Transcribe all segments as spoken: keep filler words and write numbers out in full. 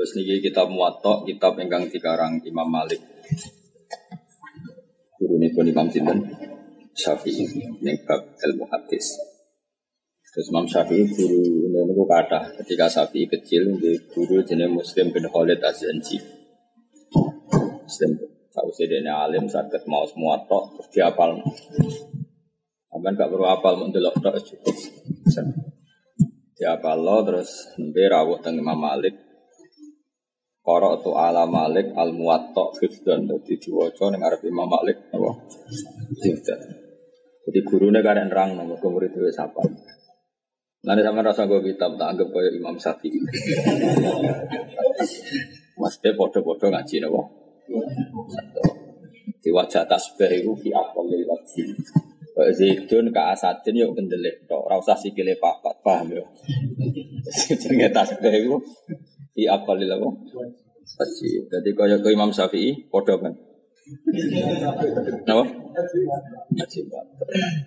Terus niki kitab Muwatta, kitab ingkang dikarang Imam Malik. Gurunipun Imam sinten? Syafi'i ning bab ilmu hadis. Terus Imam Syafi'i guru niku kathah. Ketika Syafi'i kecil nggih guru jenenge Muslim bin Khalid Az-Zanji. Muslim sausé dene alim saged maos Muwatta terus dihafal. Sampeyan gak perlu hafal mun delok tok cukup. Dihafal terus nembe rawuh teng Imam Malik. Qara'tu ala Malik al-Muwatta hifdzan dadi diwaca ning arep Imam Malik apa? Hifdzan. Jadi gurune karek nerang nang murid wis hafal. Lan sampeyan rasa go kitab tak anggap kaya Imam Syafi'i. Mesti padha-padha ngaji napa? Di wajah tasbih iku fi aqallil wajhi. Zaidun ka asadin yo kendelek tok, ora usah sikile papat, paham yo. Jenenge tasbih iku fi aqallil apa? Wajhi. Dadi kaya ke Imam Syafi'i padha kan. Napa? Ngaji banget.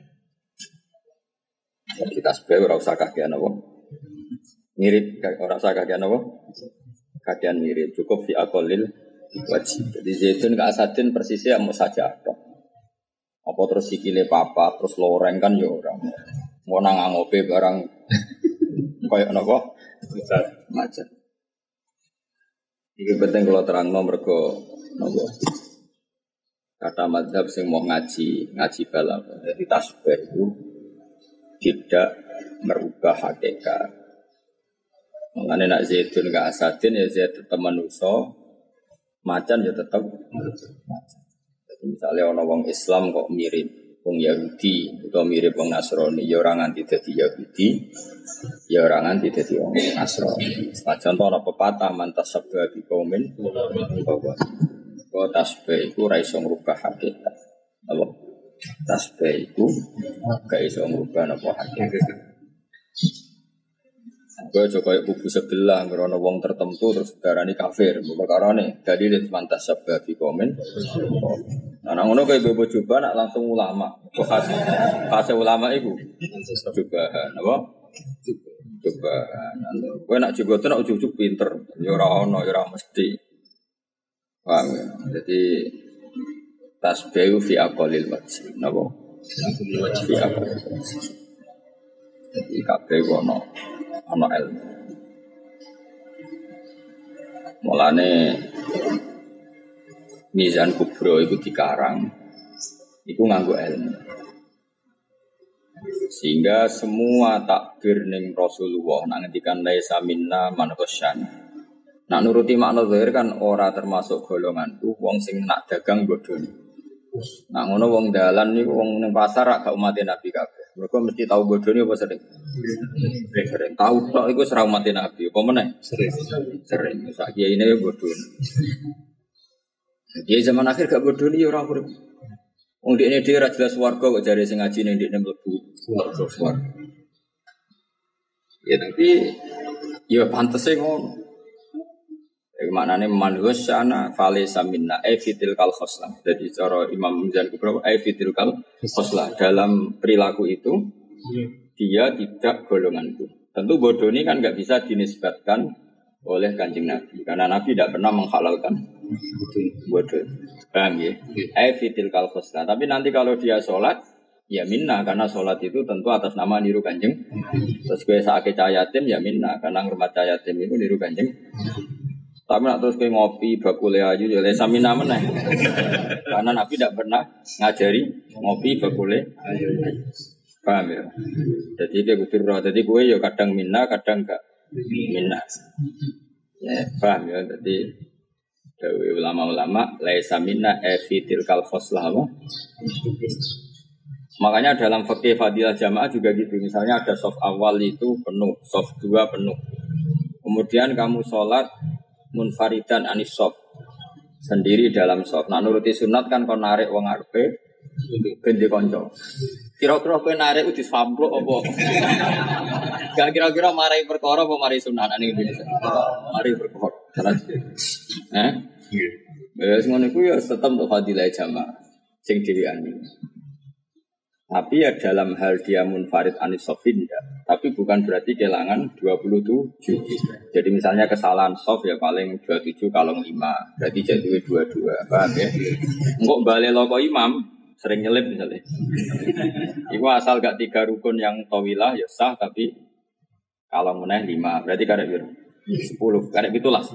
Jadi tasbih ora usah kakean apa? Mirip ora usah kakean apa? Kakean mirip, cukup fi aqallil wajib. Jadi zaitun ka asadin persisnya mau saja tok. Apa terus sikile papa, terus loreng kan ya ora. Mau nang ngope barang koyo napa? Macet. Iki penting kalau terangno mergo napa? Kata mazhab sing mau ngaji, ngaji balaghah. Jadi tasbih itu tidak merubah hakikat. Mengenai nak zaitun ka asadin ya zait tetep manusa. Macan ya tetap macan. Jadi misalnya orang wong Islam kok mirip wong Yahudi atau mirip wong Nasrani, ya orang nganti dadi Yahudi, ya orang nganti dadi wong Nasrani. Contoh ana pepatah mantas sabda di kaumin bahwa kok tasbih iku ora iso ngrubah hakikat. Apa? Tasbih iku gak iso ngrubah napa hakikat. Gue coba kubu sebelah ngerono wong tertentu terus darani kafir, perkara nih. Jadi dia mantas sabda di komen. Nah, ngono kayak bebo coba nak langsung ulama. Khas khas ulama itu. Coba, apa? Coba. Gue nak coba tuh nak ujuk-ujuk pinter. Yora ono, yora mesti. Paham ya? Jadi tasbih fi aqallil wajib. Napa? Fi aqallil wajib. Jadi kabeh ono ana ilmu. Mulane Mizan Kubro itu dikarang itu nganggo ilmu. Sehingga semua takbir ning Rasulullah nang ngendikan laisa minna man ghasyan. Nak nuruti makna zahir kan ora termasuk golonganku wong sing nak dagang bodoni. Nak ngono wong dalan niku wong ning pasar gak umat Nabi kabeh. Mereka mesti tahu bodoni apa sering? Sering. Sering. Tahu tok iku ora umat Nabi. Apa meneh? Sering. Sering. Sak kiai ini bodoni. Kiai zaman akhir gak bodoni ya ora urip. Wong dekne dhewe ora jelas swarga kok jare sing ngaji ning dekne mlebu swarga. Ya tapi ya pantese ngono. Iku maknane manhus sana falaysa minna ay fitil kal khoslah. Jadi cara Imam Mizan Kubro ay fitil kal khoslah dalam perilaku itu dia tidak golonganku. Tentu bodoh ini kan enggak bisa dinisbatkan oleh Kanjeng Nabi karena Nabi tidak pernah menghalalkan bodoh. Paham ya? Ay fitil kal khoslah. Tapi nanti kalau dia sholat ya minna karena sholat itu tentu atas nama niru Kanjeng. Terus gue sakit cahayatim ya minna karena ngurmat cahayatim itu niru Kanjeng. Tapi nak terus kayak ngopi bakule aja ya lesa mina meneh. Karena Nabi tidak pernah ngajari ngopi bakule. Paham ya? Jadi dia kudu roh. Jadi gue ya kadang minna, kadang enggak minna. Ya, paham ya? Jadi dewe ulama-ulama laisa minna e fi tilkal khoslah. Makanya dalam fikih fadilah jamaah juga gitu. Misalnya ada shaf awal itu penuh, shaf dua penuh. Kemudian kamu sholat munfaridan anis shaf sendiri dalam shaf. Nah nuruti sunat kan kon narik wong arepe ben di kanca. Kira-kira kowe narik udah sampluk apa? Gak kira-kira marai perkara apa marai sunat ning Indonesia. Mari perkara. Salah. Eh? Nggih. Wes ngono iku ya tetep untuk fadilah jamaah sing dhewean iki. Tapi ya dalam hal dia munfarid anis sofin ya. Tapi bukan berarti kehilangan dua puluh tujuh. Jadi misalnya kesalahan sof ya paling dua puluh tujuh kalong lima. Berarti jatuhnya dua puluh dua. Paham ya? Enggak balik loko imam. Sering nyelip misalnya. Itu asal gak tiga rukun yang tawilah ya sah. Tapi kalong meneh lima. Berarti karek biru. sepuluh. Karek itulah.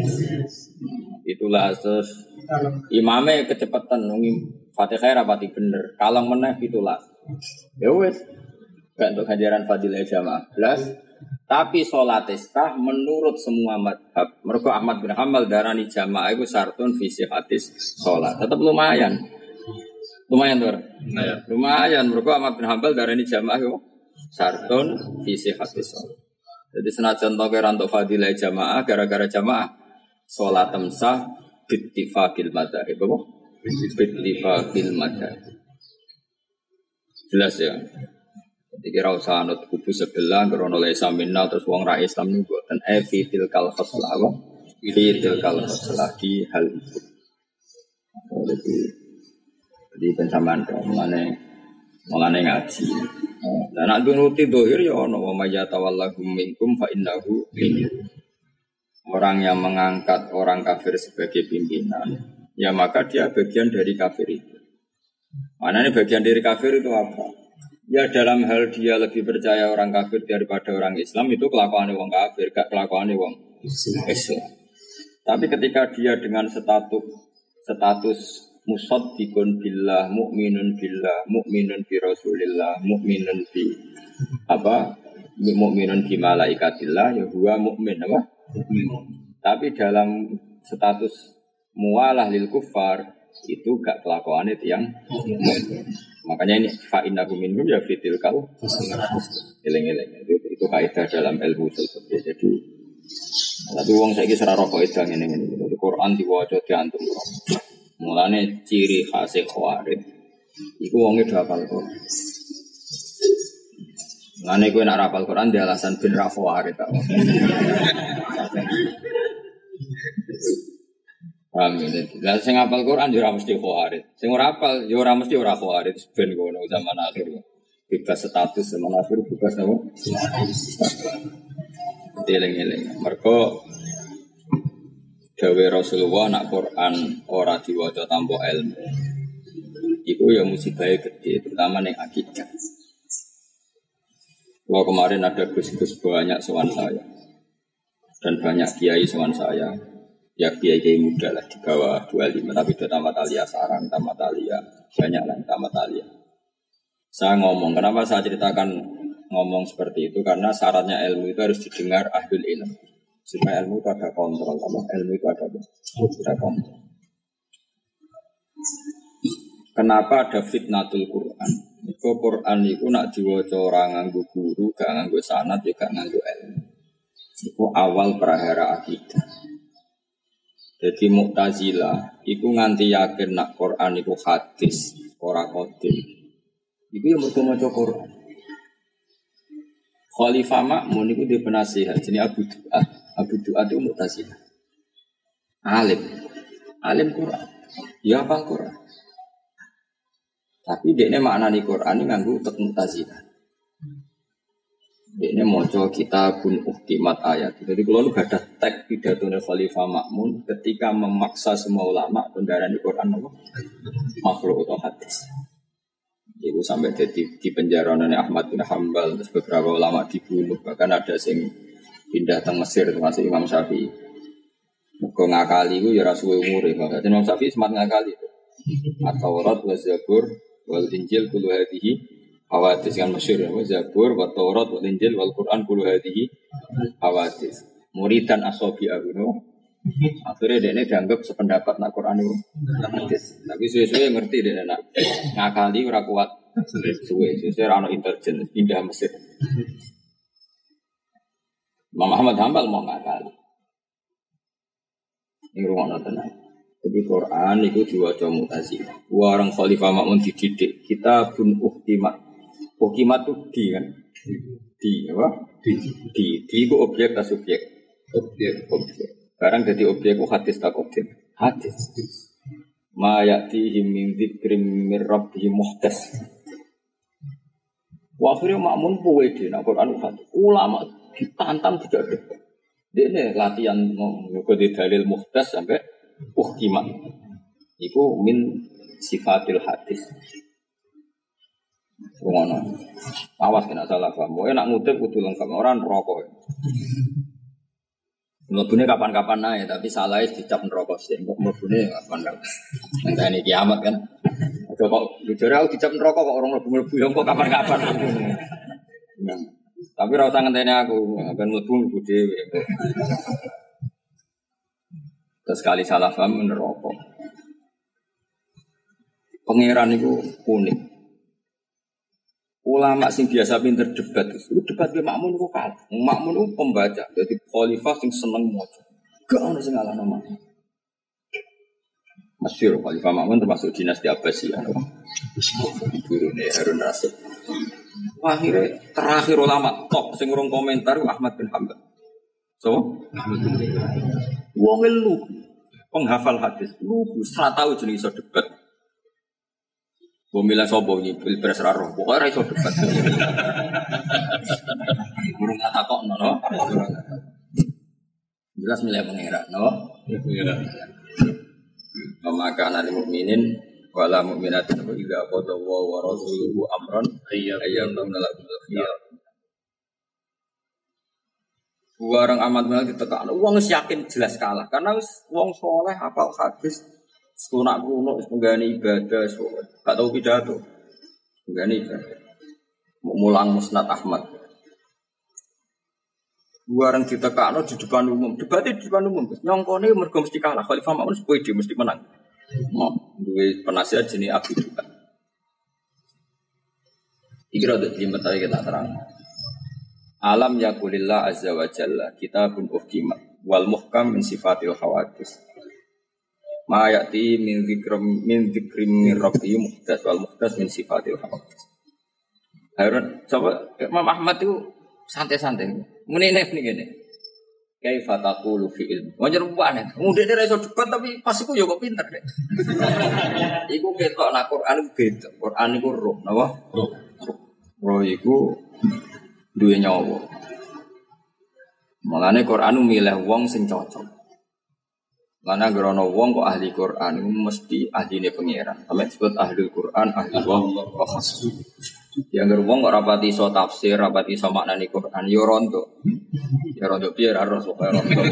Itulah terus. Imamnya kecepatan. Fatihah rapati bener. Kalong meneh itulah. Ya wis. Gak untuk ganjaran fadilah jamaah. Belas. Tapi sholat istah menurut semua madhab. Mergo Ahmad bin Hanbal darani jamaah itu syartun fi hadis sholat. Tetap lumayan. Lumayan tuh. Lumayan. Lumayan. Mergo Ahmad bin Hanbal darani jamaah itu syartun fi hadis sholat. Jadi senajan to kira untuk fadilah jamaah gara-gara jamaah sholat temsah bittifaqil madzhab. Apa? Bittifaqil madzhab. Jelas ya. Jadi kira usah anut kubu sebelah krono le samina terus wong ra Islam niku boten efitil kal khoslah apa? Fitil kal khoslah di hal itu. Jadi jadi pensamaan mulane mulane ngaji. Lah nek nuruti dohir ya ana wa may yatawallahu minkum fa innahu minhum. Orang yang mengangkat orang kafir sebagai pimpinan, ya maka dia bagian dari kafir itu. Mana ini bagian dari kafir itu apa? Ya dalam hal dia lebih percaya orang kafir daripada orang Islam itu kelakuan orang kafir, gak kelakuan orang Islam. Tapi ketika dia dengan status status musaddiqun billah, mukminun billah, mukminun bi Rasulillah, mukminun bi apa? Mukminun bi malaikatillah, ya huwa mukmin apa? Tapi dalam status mualah lil kufar itu gak kelakuan itu yang mukmin. Makanya ini fa innahu minhum ya fitil kal eleng-eleng itu itu kaidah dalam ilmu usul fikih. Jadi tapi wong saiki ora rokok edang ngene-ngene. Jadi Quran diwaca diantum. Mulane ciri khas khawarij iku wonge do hafal Quran. Mulane kowe nek hafal Quran di alasan ben ra khawarij ta. Amin. Lah sing hafal Quran yo ora mesti khawarij. Sing ora hafal yo ora mesti ora khawarij ben ngono zaman akhir. Bebas status zaman akhir bebas apa? Deleng-eleng. Mergo dawe Rasulullah nak Quran ora diwaca tanpa ilmu. Iku ya musibah gede terutama ning akidah. Wah kemarin ada gus-gus banyak sowan saya. Dan banyak kiai sowan saya. Ya kiai-kiai muda lah di bawah dua puluh lima tapi sudah tamat alia sarang, tamat alia banyak lah tamat alia. Saya ngomong, kenapa saya ceritakan ngomong seperti itu karena syaratnya ilmu itu harus didengar ahlul ilm. Supaya ilmu itu ada kontrol, apa ilmu itu ada ada kontrol. Kenapa ada fitnatul Quran? Itu Quran itu nak diwaca orang nganggo guru, gak nganggo sanad, juga nganggo ilmu. Itu awal prahara akidah. Jadi Mu'tazilah iku nganti yakin nak Quran iku hadis, ora qadim. Iku yang mergo maca Quran. Khalifah Ma'mun iku di penasihat jenenge Abu Du'at. Abu Du'at itu Mu'tazilah. Alim. Alim Quran. Ya hafal Quran. Tapi dekne maknani Quran nganggo tek Mu'tazilah. Ini moco kitabun uhkimat ayat. Jadi kalau lu gak ada teks pidatone Khalifah Ma'mun ketika memaksa semua ulama kendaraan di Quran apa? Makhluk atau hadis. Itu sampai jadi di penjara oleh Ahmad bin Hanbal, terus beberapa ulama dibunuh. Bahkan ada yang pindah ke Mesir termasuk Imam Syafi'i. Mergo ngakali itu ya rasuwe umure. Jadi Imam Syafi'i semat ngakali itu. At-Taurat wa Zabur wal Injil kullu hadhihi hawadis kan masyhur ya, Zabur, wa Taurat, wa Injil, wal Quran kullu hadhihi hawadis. Muridan ashabi abuno. Akhirnya dia ini dianggap sependapat nak Quran itu hadis. Tapi suwe-suwe ngerti dia nak ngakali ora kuat. Suwe, suwe ora ono intelijen pindah Mesir. Imam Ahmad Hanbal mau ngakali. Ini rumah tenan. Jadi Quran itu diwaca Mu'tazilah. Warang Khalifah Ma'mun dididik. Kitabun uhkimat. Uhkimat itu di kan? Di apa? Di. Di. Di itu objek atau subjek? Objek. Objek. Sekarang jadi objek itu hadis tak objek? Hadis. Ma ya'tihim min dzikrim min rabbihim muhdas. Akhirnya makmun puwe di Al-Quran Khatim. Ulama ditantang tidak ada. Dia ini latihan mengikuti dalil muhtas sampai uhkimat. Iku min sifatil hadis. Ngono. Awas kena salah paham. Kowe nak ngutip kudu lengkap orang rokok. Mlebune kapan-kapan ae tapi salah dicap neraka sih. Kok mlebune kapan-kapan. Ngenteni kiamat kan. Aja kok jujur aku dicap neraka kok orang mlebu-mlebu ya kok kapan-kapan. Nah, tapi ora usah ngenteni aku, ben mlebu mlebu dhewe. Terus kali salah paham neraka. Pangeran itu unik. Ulama sing biasa pinter debat itu debat be makmun ku kalah. Makmun itu pembaca, jadi khalifah sing seneng maca. Gak ono sing ngalahno makmun. Masyhur khalifah makmun termasuk dinasti Abbasiyah. Gurune Harun Rasyid. Akhirnya terakhir ulama top sing urung komentar Ahmad bin Hanbal. So, Ahmad bin Hanbal. Wong lu penghafal hadis, lu ora tau jeneng iso debat. Pemilihan sobo ini pilpres raro, pokoknya raiso debat. Burung kata kok no, jelas milih pengira, no. Maka anak mukminin, wala mukminatin begitu kota wa rasuluhu amron, ayam menolak khiyar. Orang amat menolak ditekan, uang yakin jelas kalah, karena uang soleh hafal hadis. Sunak kuno, menggani ibadah, gak tahu pidato, menggani ibadah, mulang musnad Ahmad. Dua orang ditekakno di depan umum, debatnya di depan umum, nyongkone mergo mesti kalah, Khalifah Ma'mun sepoi dia mesti menang. Mau duwe penasihat jenis Abu Dukan. Iki rada jelimet ae kita terang. Alam yakulillah azza wa jalla kitabun uhkimat wal muhkam min sifatil hawadis. Ma ya'ti min dzikrim min dzikrim min rabbi muhdas wal muhdas min sifatil hawadis. Harun coba Imam Ahmad itu santai-santai. Muni nek ngene. Kaifa taqulu fi ilmi. Wajar banget. Mudah dia iso debat tapi pas iku yo kok pinter deh. Iku ketok nak Quran beda. Quran iku roh, napa? Roh. Roh iku duwe nyawa. Mulane Quran milih wong sing cocok. Karena gerono wong kok ahli Quran itu mesti ahline pangeran. Sampai disebut ahli Quran, ahli wong wa khas. Yang wong kok rapati iso tafsir, rapati iso maknani Quran yo rontok. Ya rontok piye ra ros kok rontok.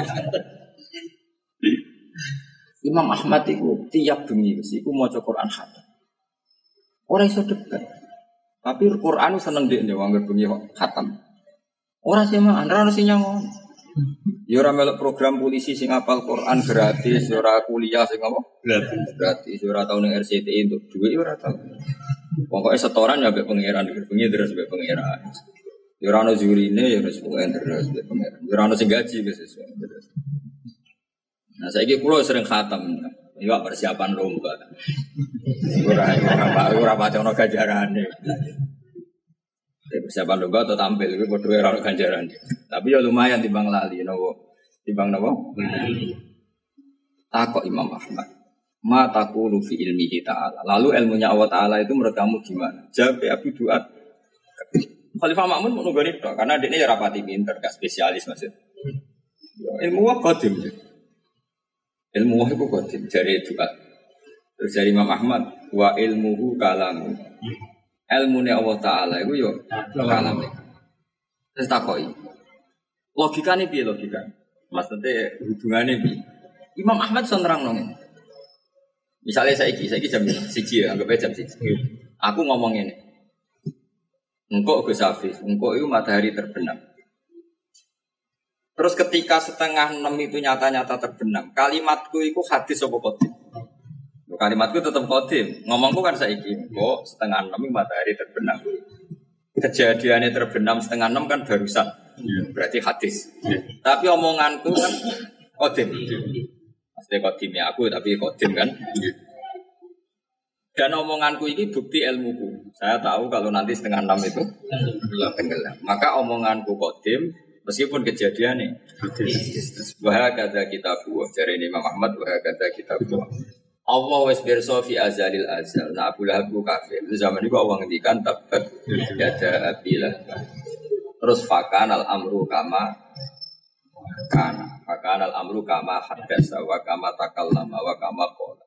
Imam Ahmad itu tiap bengi wis iku maca Quran khatam. Ora iso debat. Tapi Quran seneng ndek wong anggere bengi khatam. Ora semaan, ora ono sing nyangoni. Ya ora melok program polisi sing hafal Quran gratis, ya ora kuliah sing apa? Gratis. Gratis, ya ora tau ning R C T I untuk duit ya ora tau. Pokoke setoran ya mbek pangeran, bengi terus mbek pangeran. Ya ora ono jurine ya wis pokoke terus mbek pangeran. Ya ora ono sing gaji wis terus. Nah saiki kula sering khatam. Ya persiapan lomba. Ora ora ora pati ono ganjarane. Persiapan lomba atau tampil itu bodoh orang ganjaran. Tapi ya lumayan timbang lali, nopo timbang nopo. Takok Imam Ahmad, ma taqulu fi ilmihi ta'ala. Lalu ilmunya Allah Ta'ala itu menurut kamu gimana? Jawab Abu Duat. Khalifah Ma'mun mau nunggani tok karena dia ini rapati pinter, gak spesialis maksud. Ya, ilmu wah qadim. Ilmu wah itu qadim dari Duat. Terus dari Imam Ahmad, wa ilmuhu kalamu. Ilmunya Allah Ta'ala itu yo kalam. Terus takoi. Logikanya piye logika? Maksudnya hubungannya piye? Imam Ahmad senterang nongin. Misalnya saya iki, saya iki jam siji ya, anggap aja jam siji. Aku ngomong ini. Engkau Gus Hafiz, engkau itu matahari terbenam. Terus ketika setengah enam itu nyata-nyata terbenam, kalimatku itu hadis apa qadim? Kalimatku tetap qadim. Ngomongku kan saiki, engkau setengah enam matahari terbenam. Kejadiannya terbenam setengah enam kan barusan, berarti hadis. Tapi omonganku kan qadim. Pasti kodimnya aku, tapi kodim kan. Dan omonganku ini bukti ilmuku. Saya tahu kalau nanti setengah enam itu tenggelam. Maka omonganku kodim, meskipun kejadiannya. Wah kata kita buah. Dari Imam Ahmad, wah kata kita buah. Allah wis pirsa fi azalil azal. Nah Abu Lahab ku kafir. Itu zaman itu Allah ngendikan tabat yada abilah. Terus fakanal amru kama kana. Fakanal amru kama hadasa wa kama takallama wa kama qala.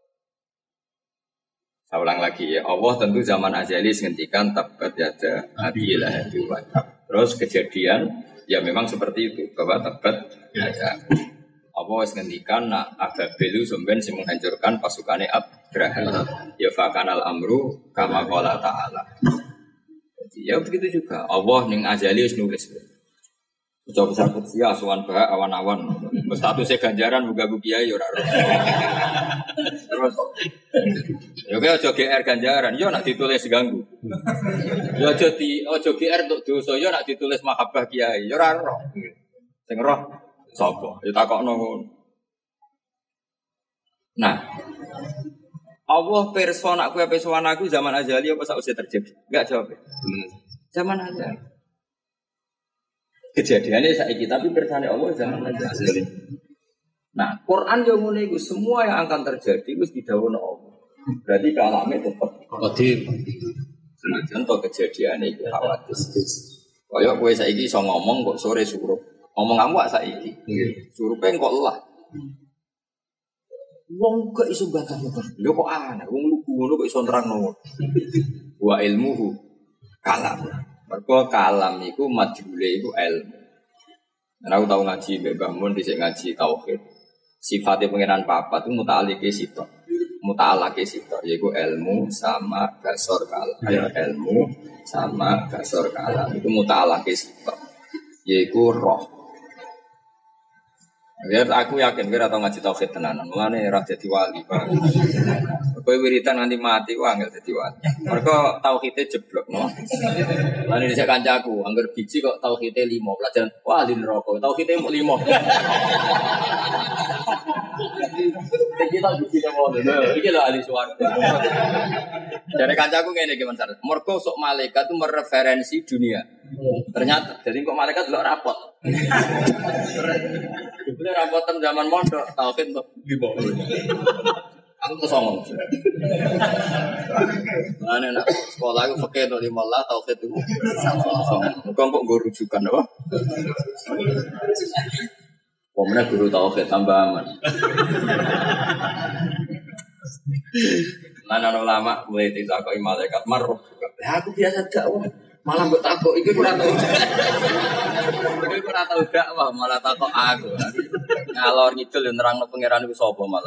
Saya ulang lagi ya. Allah tentu zaman azali ngendikan tabat yada abilah. Terus kejadian ya memang seperti itu. Bahwa tabat yada. Apa wis ngendikan nak Ababil sampeyan sing menghancurkan pasukane Abraha. Ya fakanal amru kama qala ta'ala. Jadi ya begitu juga. Allah ning azali wis nulis. Coba sabut sia awan bah awan-awan. Statusnya ganjaran muga-muga kiai ya ora. Terus ya kaya aja G R ganjaran yo nak ditulis ganggu. Ya aja di aja G R untuk dosa yo nak ditulis mahabbah kiai ya ora ora. Sing roh sapa? Ya takokno ngono. Nah, Allah pirsa nak kowe pesuwan aku zaman azali apa sausé terjadi? Enggak jawab. Zaman azali. Kejadiannya saiki tapi pirsane Allah zaman azali. Nah, Quran yo ngene iku semua yang akan terjadi wis didhawuhna Allah. Berarti kalame tetep qadir. Senajan to kejadiane iku hawadis. Kaya kowe saiki iso ngomong kok sore suruh ngomong kamu gak saiki. Surupe kok lah. Wong kok iso bantah-bantah. Lho kok aneh, wong lugu ngono kok iso nerangno. Wa ilmuhu kalam. Mergo kalam iku majhule iku ilmu. Nek aku tau ngaji mbek Mbah Mun dhisik ngaji tauhid. Sifate pengenan papat itu muta'alliqe sitok. Muta'alliqe sitok yaiku ilmu sama gasor kalam. Ya ilmu sama gasor kalam itu muta'alliqe sitok. Yaiku roh. Ya aku yakin kira tau ngaji tauhid tenanan. Mulane ora dadi wali, Pak. Kowe wiridan nganti mati ku angel dadi wali. Mergo tauhide jeblok, no. Lan dhisik kancaku, angger biji kok tauhide lima, pelajaran wah di neraka. Tauhide mung lima. Iki tak biji nang ngono. Iki lho ahli swarga. Jare kancaku ngene iki Mas. Mergo sok malaikat itu mereferensi dunia. Ternyata jadi kok malaikat delok rapot. Dibeli rapotan zaman mondok, tauhid tuh lima. Aku tuh songong. Mana nak sekolah aku pakai tuh lima lah tauhid itu. Bukan kok guru rujukan apa? Pemenang guru tauhid tambah aman. Mana ulama mulai ditakoi malaikat maruf. Aku biasa dakwah. Malah mbok takok iki ora tau. Iki ora tau dakwah malah takok aku. Ngalor ngidul yo nerangno pangeran iku sapa malah.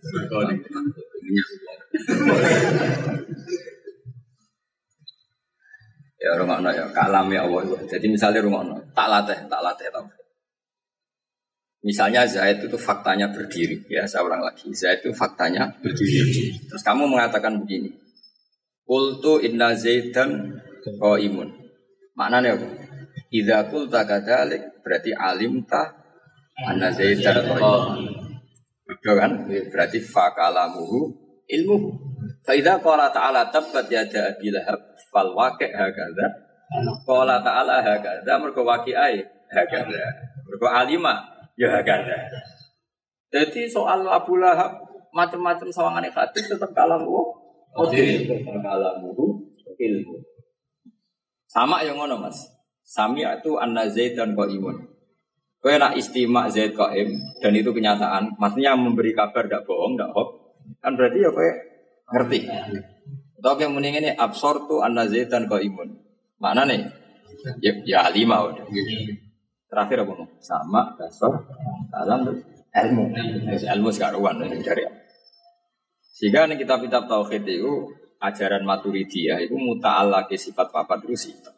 Ya rungokno ya kalam ya Allah. Jadi misalnya rungokno, tak latih, tak latih tau. Misalnya Zaid itu faktanya berdiri, ya saya ulang lagi. Zaid itu faktanya berdiri. Terus kamu mengatakan begini. Qultu inna Zaidan qaimun. Maknane apa? Idza qulta kadzalik berarti alimta anna Zaidan qaimun. Betul kan? Berarti fa kalamuhu ilmuhu. Fa idza qala ta'ala tabbat yada Abi Lahab fal waqi' hakadha. Qala ta'ala hakadha mergo waqi'ai hakadha. Mergo alima ya hakadha. Jadi soal Abu Lahab macam-macam sawangane hadis tetap kalamuhu kalamuhu ilmu. Sama yang ngono Mas. Sami itu anna Zaidan qaimun. Kowe nak istimak Zaid qaim dan itu kenyataan, maksudnya memberi kabar ndak bohong, ndak hoax. Kan berarti ya kowe ngerti. Atau yang mending ini absortu anna Zaidan qaimun. Maknane ya ya lima udah. Terakhir apa mau? Sama dasar dalam ilmu. Ilmu sekaruan dari. Sehingga nih kitab-kitab tauhid itu ajaran Maturidiyah itu muta'allaqi sifat papat itu sifat.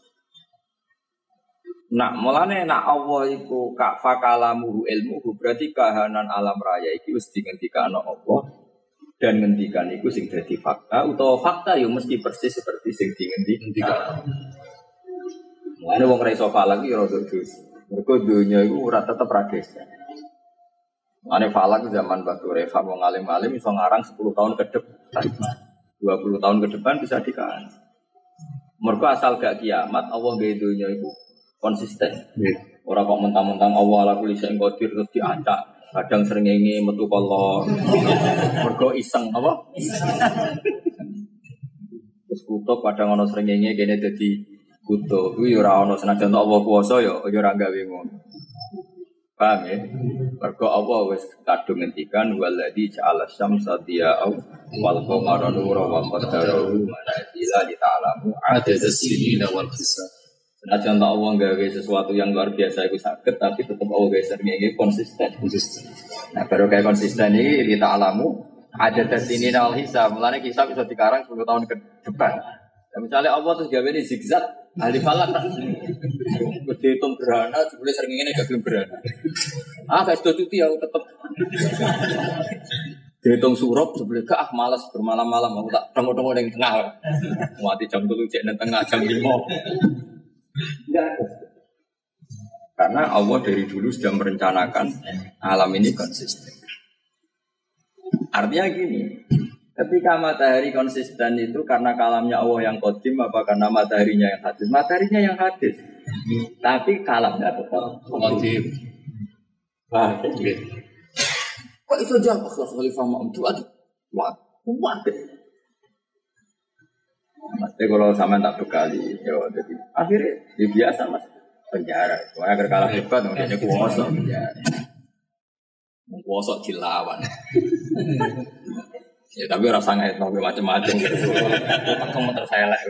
Nah, mulane nak Allah iku ka fakalamuhu ilmuhu berarti kahanan alam raya iki wis dingendikane Allah dan ngendikan iku sing dadi fakta utawa fakta yo mesti persis seperti sing dingendikan. Mulane wong ra iso falak iki rada dus. Mergo donya iku ora tetep ra desa. Mulane falak zaman Batu Refa wong alim-alim iso ngarang sepuluh tahun ke depan. dua puluh tahun ke depan bisa dikaji. Mergo asal gak kiamat Allah gawe donya iku konsisten. Yeah. Orang kok mentang-mentang Allah ala kulli syai'in qadir terus diacak. kadang srengenge metu kolor. Mergo iseng apa? Terus kutub kadang ana srengenge kene dadi kutub. Kuwi ora ana senajan Allah kuwasa ya ya ora gawe ngono. Paham ya? Mergo Allah wis kadung ngendikan waladzi ja'ala syamsa diya'u wal qamara nuran wa qaddarahu manazila li ta'lamu adada sinina wal hisab. Senajan Allah gawe sesuatu yang luar biasa itu sakit, tapi tetap Allah gawe srengenge konsisten. Konsisten. Nah, baru kayak konsisten ini li ta'lamu adada sinina wal hisab. Mulane hisab bisa dikarang sepuluh tahun ke depan. Ya, misalnya Allah terus gawe ini zigzag, ahli falak tak terus dihitung gerhana, sebelum sering ini gak belum gerhana. Ah, gak sudah cuti aku tetap dihitung surup, sebelum ke ah malas bermalam-malam, aku tak tengok-tengok yang tengah. Mati jam tujuh, jam tengah, jam lima. Karena Allah dari dulu sudah merencanakan alam ini konsisten. Artinya gini, ketika matahari konsisten itu karena kalamnya Allah yang qadim apa karena mataharinya yang hadis? Mataharinya yang hadis. Tapi kalamnya tetap qadim. Wah, kok itu jauh Khalifah Ma'mun itu aduh. Wah, kuat. Mas kalau sama tak bekali, ya jadi akhirnya ya biasa mas penjara. Soalnya agar kalah hebat, makanya kuasa penjara. Kuasa dilawan. Ya tapi rasa ngait nabi macam-macam. Kamu terselek.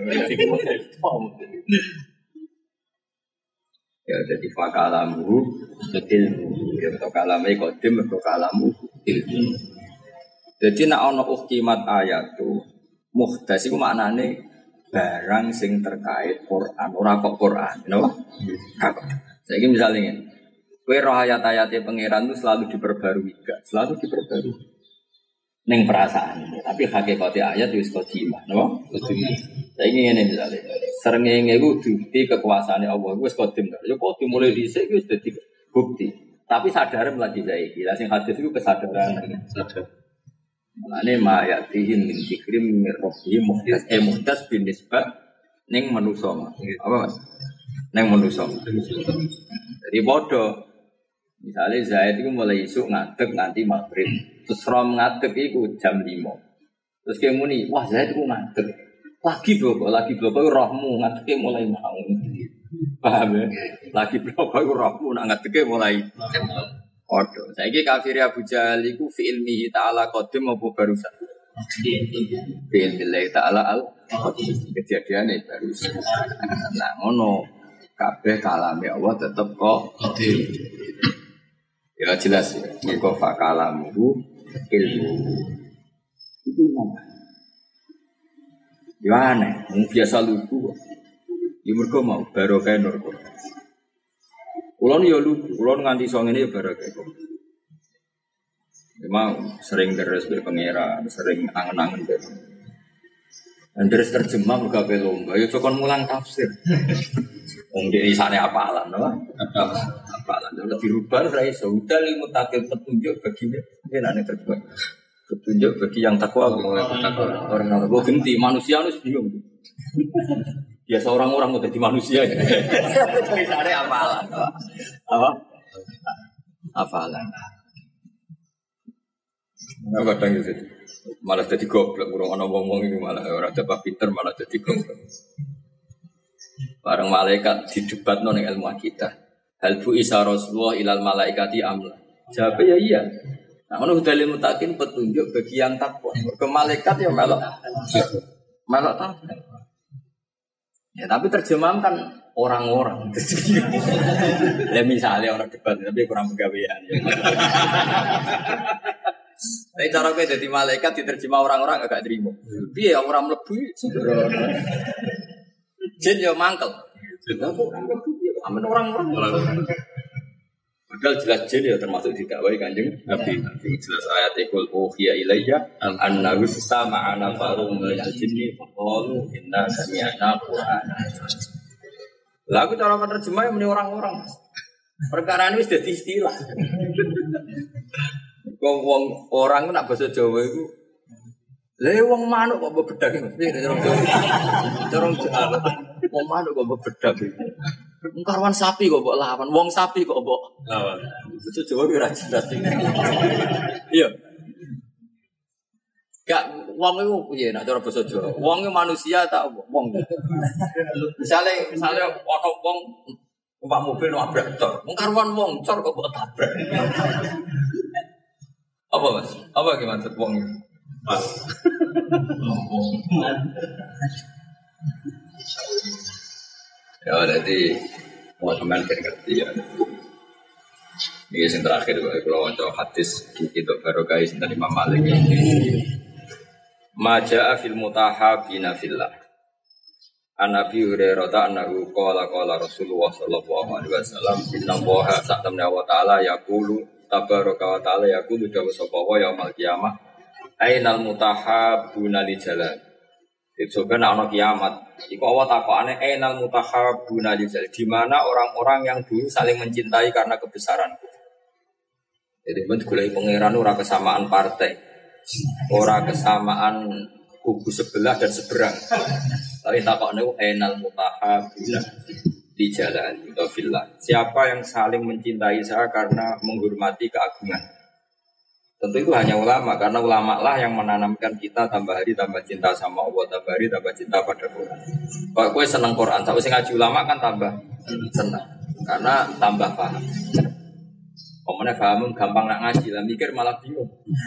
Ya jadi fakalamu ilmu. Ya betul kalamai kodim betul kalamu ilmu. Jadi nak ono ukhimat ayat tu muhdas itu maknane barang sing terkait Quran. Ora kok Quran, kenapa? Saiki misalnya ngene. Kowe roh ayat-ayate pangeran itu selalu diperbarui, gak? Selalu diperbarui. Neng perasaan, tapi hakikatnya ayat wis qadimah, napa? Qadimah. Saiki ngene misale, srengenge iku bukti kekuasaane Allah, wis qadim. Ya kok dimulai dhisik wis dadi bukti. Tapi sadar lagi saiki. Lah sing hadis iku kesadaran. Sadar. Mulane mayatihin min dzikrim min rabbi muhdas eh muhdas bin nisbat ning manusa. Apa Mas? Ning manusa. Jadi bodoh. Misalnya Zaid itu mulai isuk ngadeg nanti maghrib. Terus rom ngadeg itu jam lima. Terus kayak muni, wah Zaid itu ngadeg. Lagi bloko, lagi bloko rohmu ngadegnya mulai mau. Paham ya? Lagi bloko rohmu ngadegnya mulai Odo. Saiki kafir Abu Jahal iku fi ilmihi ta'ala qadim apa barusan? Fi ilmihi ta'ala al kejadiane barusan. Nah, ngono kabeh kalame Allah tetep kok qadim. Ya jelas ya. Iku fa kalamu ilmu. Itu mana? Ya aneh, biasa lugu. Ya mergo mau barokah nur kok. Kulon ya lugu, kulon nganti song ini ya barokah kok. Memang sering deres be pangeran, sering angen-angen be. Dan deres terjemah mergo be lomba, ya cokon mulang tafsir. Wong iki isane apalan, no? Apalan. Lebih dirubah ra iso. Udal ilmu takil petunjuk baginya. Ngene terjemah. Petunjuk bagi yang takwa, orang-orang gue genti manusia harus bingung. Biasa orang-orang udah di manusia. Jadi ada apalan, apa? Apalan. Nah, kadang gitu, malah jadi goblok. Orang-orang ngomong itu malah orang dapat pinter malah jadi goblok. Barang malaikat didebat non ilmu kita. Hal bu isa Rasulullah ilal malaikati amla. Jawabnya ya iya. Nah, menurut dalil mutakin petunjuk bagi yang takwa. Ke malaikat ya melok, melok takwa. Ya tapi terjemahan kan orang-orang. Ya misalnya orang debat, tapi kurang pegawaian. Tapi cara gue jadi malaikat diterjemah orang-orang agak terima. Dia orang lebih. Jin ya mangkel. Amin orang-orang. Padahal jelas jin ya termasuk didakwai Kanjeng Nabi. Jelas ayat iqul uhiya ilayya annahu sama'a nafarun minal jinni faqalu inna sami'na qur'anan. Lagu cara menerjemah yang meni orang-orang. Perkara ini sudah istilah. Wong orang nak bahasa Jawa itu lha wong manuk kok bebedak iki. Dorong Jawa. Wong manuk kok bebedak iki. Karwan sapi kok mbok lawan, wong sapi kok mbok lawan. Basa Jawa ora jelas. Iya. Gak wong iku piye nek cara basa Jawa? Wong iku manusia ta wong. Misale misale ana wong numpak mobil nabrak cor. Wong karuan wong cor kok mbok tabrak. Apa Mas? Apa ki maksud wong iki? Mas. Ya jadi mau teman kan ngerti ya. Ini yang terakhir kalau waca hadis kita barokah sinten Imam Malik. Maja'a fil mutahabina fillah. An Abi Hurairah annahu qala qala Rasulullah sallallahu alaihi wasallam inna Allaha sa'tamna wa ta'ala yaqulu tabaraka wa ta'ala yaqulu dawa sapa wa yaumil qiyamah ainal mutahabuna li jalal. Itu kan ana kiamat. Iku Allah takokane ainal mutahabuna li jalal. Di mana orang-orang yang dulu saling mencintai karena kebesaranku. Jadi ben golek pangeran ora kesamaan partai. Ora kesamaan kubu sebelah dan seberang. Tapi takokne ainal mutahabuna di jalan itu fillah. Siapa yang saling mencintai saya karena menghormati keagungan? Tentu itu hanya ulama, karena ulama lah yang menanamkan kita tambah hari tambah cinta sama Allah, tambah hari tambah cinta pada Quran. Kalau gue seneng Quran, sampai ngaji ulama kan tambah senang, karena tambah paham. Komennya paham gampang nak ngaji lah, mikir malah bingung.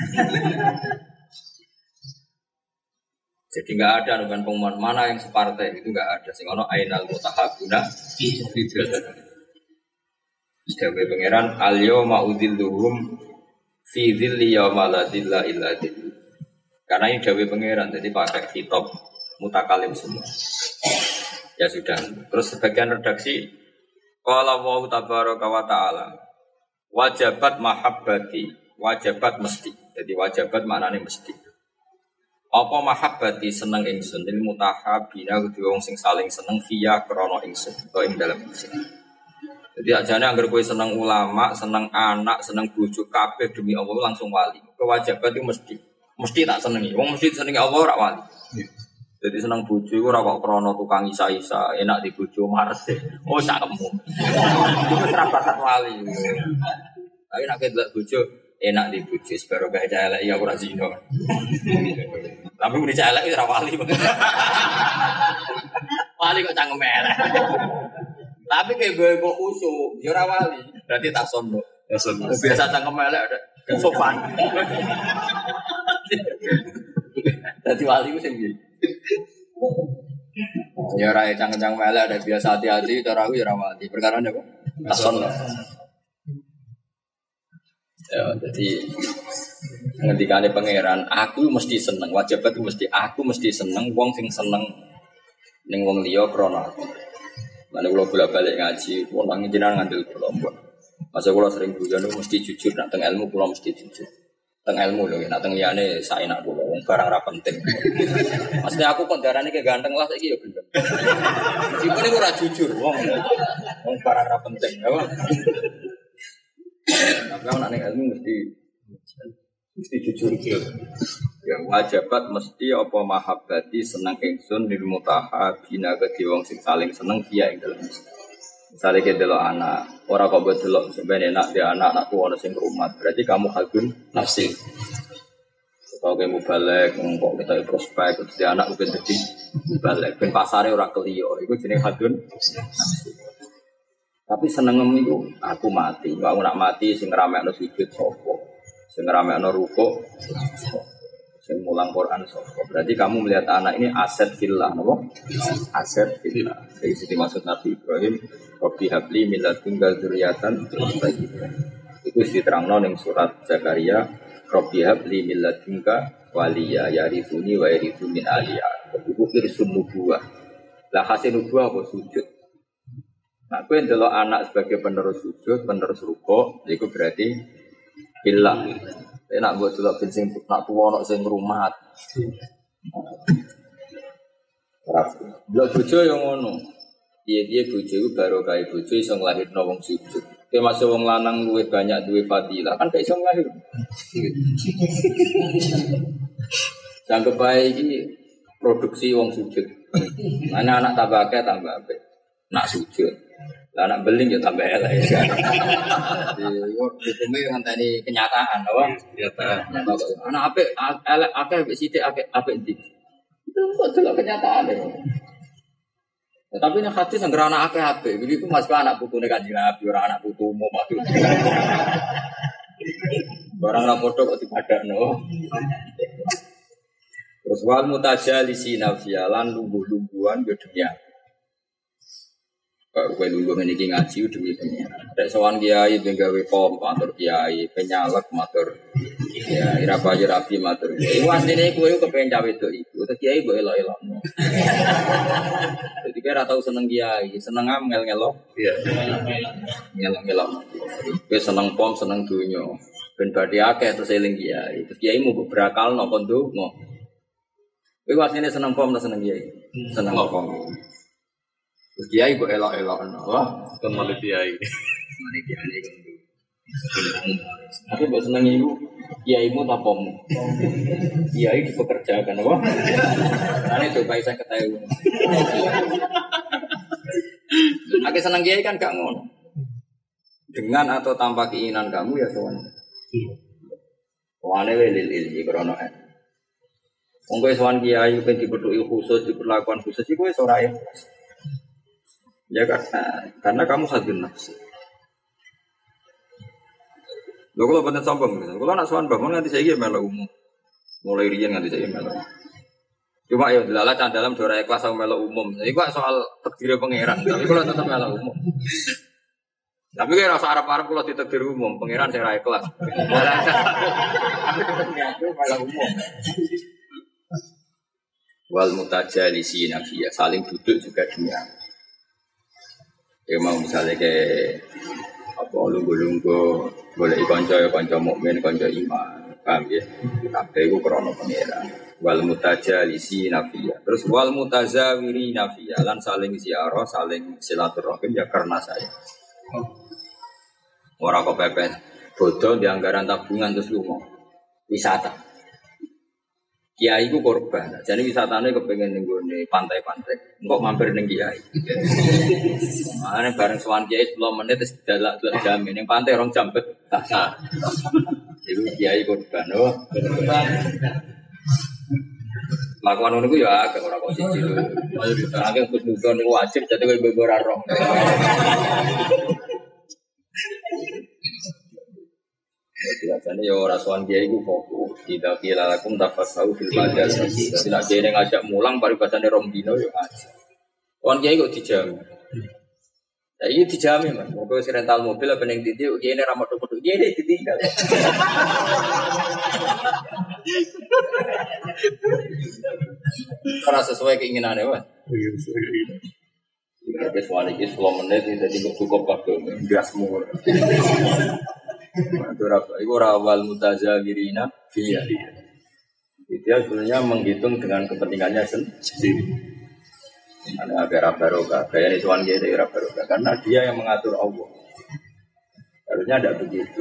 Jadi nggak ada bukan pengumuman mana yang separtai itu nggak ada. Sing ono ainal mutahabuna fi jalan. Sebagai pangeran al-yawma udhilluhum fi dhilli yawma la dhilla illa dhilli. Karena ini dawuh pangeran jadi pakai khitab mutakalim semua. Ya sudah. Terus sebagian redaksi qala wa tabaraka wa ta'ala wajabat mahabbati wajabat mesti. Jadi wajabat maknane mesti. Apa mahabbati seneng ingsun lil mutahabina kudu wong sing saling seneng via krana ingsun utawa ing dalem ingsun. Jadi ajane anggere kowe seneng ulama, seneng anak, seneng bojo kabeh demi Allah langsung wali. Kewajiban itu mesti mesti tak senengi. Wong mesti senengi Allah ora wali. Jadi seneng bojo iku ora kok krana tukang isa-isa, enak di bojo mares. Oh cakemmu. Iku ora bakat wali. Tapi nek delok bojo enak di bojo baru gak ada elek ya ora zina. Tapi muni elek ora wali. Wali kok cangkem elek. Tapi kayak gue kok usuk, ya ora wali. Berarti tak sono. Ya sono. Biasa cangkem elek ada sopan. Dadi wali ku sing piye? Ya ora cangkem elek ada biasa hati-hati cara aku ya ora wali. Perkara apa? Tak sono. Ya, jadi ngendikane pangeran, aku mesti seneng, wajibat mesti aku mesti seneng, wong sing seneng ning wong liya krana aku. Mane kula bolak-balik ngaji, wong nang jenengan ngandel kula mbon. Masa kula sering guyon mesti jujur, nek teng ilmu kula mesti jujur. Teng ilmu lho, nek teng liyane saenak kula, wong barang ra penting. Maksudnya aku kok darane ke ganteng lah saiki ya gendeng. Meskipun iku ora jujur, wong wong barang ra penting, apa? Tapi kalau nak ilmu mesti mesti jujur gitu. Yang wajibat mesti apa mahabbati senang ingsun lil mutahabina kedhi wong sing saling seneng via ing dalem. Misale ke delok anak, ora kok mbok delok sampeyan enak dia anak anakku ana sing rumat. Berarti kamu hadun nafsi. Kalau kamu balik, kok kita prospek terus dia anak mungkin jadi balik. Ben pasare ora keliyo, iku jenenge hadun nafsi. Tapi senengem niku aku mati. Aku nak mati sing ngramekno sujud sapa? Sing ngramekno rukuk sing mulang Quran sapa? Berarti kamu melihat anak ini aset fillah, napa? Aset fillah. Dari situ maksud Nabi Ibrahim, Rabbi habli min ladunka dzurriyyatan thayyibah. Itu diterangno ning surat Zakaria, Rabbi habli min ladunka waliya yarithuni wa yarithu min ali Yaqub. Iku irsun nubuwah. Lah hasil nubuwah apa sujud? Nah, aku yang delok anak sebagai penerus sujud, penerus rukuk, itu berarti hilang. Saya nak buat delok bin sing nak tuwa nak sing ngrumat. Delok bojo yang ngono. Piye-piye bojo iku barokah bojo iso nglahirno wong sujud. Ki masuk wong lanang luwih banyak duwe fadilah, kan gak iso nglahir. Jangan bae iki produksi wong sujud. Mana anak tambah akeh tambah akeh. Nak sujud. Lah anak beling ya tambah elek. Jadi hukumnya ngenteni kenyataan apa? Kenyataan. Anak apik elek akeh mbek sithik akeh apik ndi. Itu kok delok kenyataan ya. Tapi nek hati sing anak akeh apik, iki ku Mas anak putune Kanjeng Nabi ora anak putu umum aku. Barang ra padha kok dipadakno. Terus wal mutajalisi nafsiya lan lungguh-lungguhan yo demi Pak kowe lungguh niki ngaji demi pengiran. Ada sowan kiai ben gawe pom matur kiai, penyalek matur. Ya, ira bayi rapi matur. Iku asline kowe kepen cawe itu iku. Terus kiai mbok elok-elokno. Jadi kira tau seneng kiai, seneng ngel-ngelok. Iya. Ngel-ngelok. Kowe seneng pom, seneng donya. Ben badhe akeh terus eling kiai. Terus kiai mau berakal napa ndonga. Kowe asline seneng pom ta seneng kiai? Seneng pom. Terus kiai kok elok-elok wah kembali kiai. Mari kiai kan. Aku mbok seneng iku kiaimu ta pommu. Kiai dipekerjakan apa? Ane coba saya ketahui. Aku seneng kiai kan gak ngono. Dengan atau tanpa keinginan kamu ya sowan. Wane lil ilmi krono en. Wong kowe sowan kiai ben dipethuki khusus diperlakukan khusus iku wis ora ikhlas. Ya karena karena kamu hadir nafsi. Lho kalau pancen sombong, kalau nak sowan bangun nanti saya melu umum. Mulai riyen nanti saya melu. Cuma ya dilala dalam dora ikhlas sama melu umum. Jadi kok soal takdir pangeran, tapi kalau tetap melu umum. Tapi kalau rasa arep-arep kalau ditakdir umum, pangeran saya ra ikhlas. Tapi tetap ngaku melu umum. Wal mutajalisi nafsiya saling duduk juga dunia. Ya mau misalnya kayak apa lunggu-lunggu boleh konco ya konco mukmin konco iman paham ya kabeh iku krana pangeran wal mutajalisi nafiyah terus wal mutazawiri nafiyah lan saling ziarah saling silaturahim ya karena saya ora kok pepen bodoh di anggaran tabungan terus lunga wisata kiai ku korban, jadi wisatanya kepengen nenggone pantai-pantai, kok mampir neng kiai. Mana bareng sewan kiai sepuluh menit terus dalak dalak jam neng pantai orang jam bet, tak sah. Itu kiai korban, oh. Lakukan itu ya agak orang kau cici tu, agak khusnudon itu wajib, jadi kau ibu rarong. Biasanya ya orang suan kiai itu fokus tidak kira lakum tafasau fil badal tidak kiai ngajak mulang paribasane rombino ya aja suan kiai kok dijamin ya ini dijamin mas mau si rental mobil apa yang titik kiai ini ramah tuh kiai ini ditinggal karena sesuai keinginannya mas jika suan ini sepuluh menit jadi cukup waktu gas mulu itu rawal mutazawirina iya dia sebenarnya menghitung dengan kepentingannya sendiri ada agak barokah kayak Ridwan dia ada barokah karena dia yang mengatur Allah harusnya ada begitu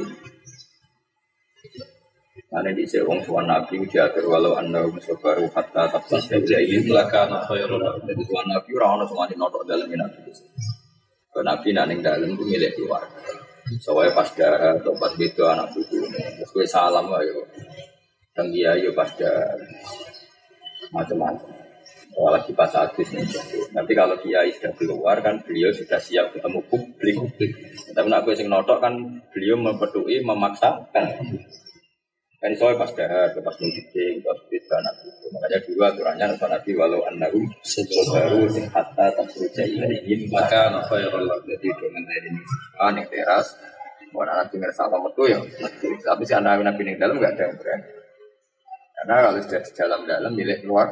karena di sewong suan nabi diatur walau anda musabaru hatta tabas jadi belakang khairul jadi suan nabi orang orang semua dinotok dalam nabi nabi naning dalam itu milik keluarga soalnya pas darah atau pas begitu anak buku terus gue salam lah yo dan dia yo pas darah macam-macam lagi pas hadis nih nanti kalau dia sudah keluar kan beliau sudah siap ketemu publik tapi nak gue sing notok kan beliau memperdui memaksa kan kan soalnya pas darah pas nunjukin pas begitu anak buku makanya dulu aturannya nabi walau anahu baru sing hatta tasruja ilaihin maka nafairul jadi dengan ini ah nih teras orang nabi ngerasa apa metu ya tapi si anak nabi ning dalam nggak ada yang berani karena kalau sudah di dalam-dalam milik luar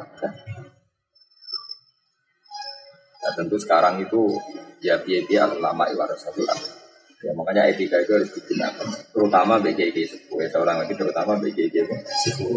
nah tentu sekarang itu ya biaya lama iwarasatul ya makanya etika itu harus digunakan terutama B G G sepuh seorang lagi terutama B G G sepuh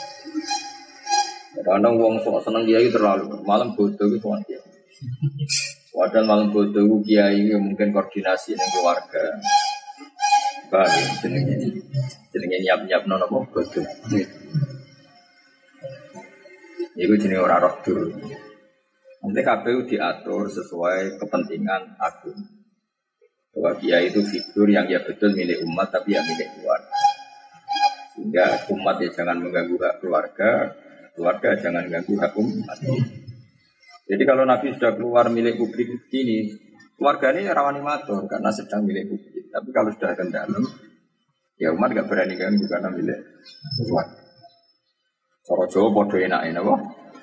kadang wong seneng kiai terlalu malam bodoh itu soal kiai padahal malam bodoh kiai mungkin koordinasi dengan keluarga bagi jenenge jenenge nyiap-nyiap nono bodoh itu jenenge orang roh dur Nanti K P U diatur sesuai kepentingan agung. Bahwa dia itu figur yang ya betul milik umat tapi ya milik keluarga. Sehingga umat ya jangan mengganggu hak keluarga, keluarga jangan mengganggu hak umat. Jadi kalau Nabi sudah keluar milik publik ini, keluarga ini rawani matur karena sedang milik publik. Tapi kalau sudah ke dalam, ya umat gak berani ganggu karena milik keluarga. Cara Jawa podo enak-enak apa?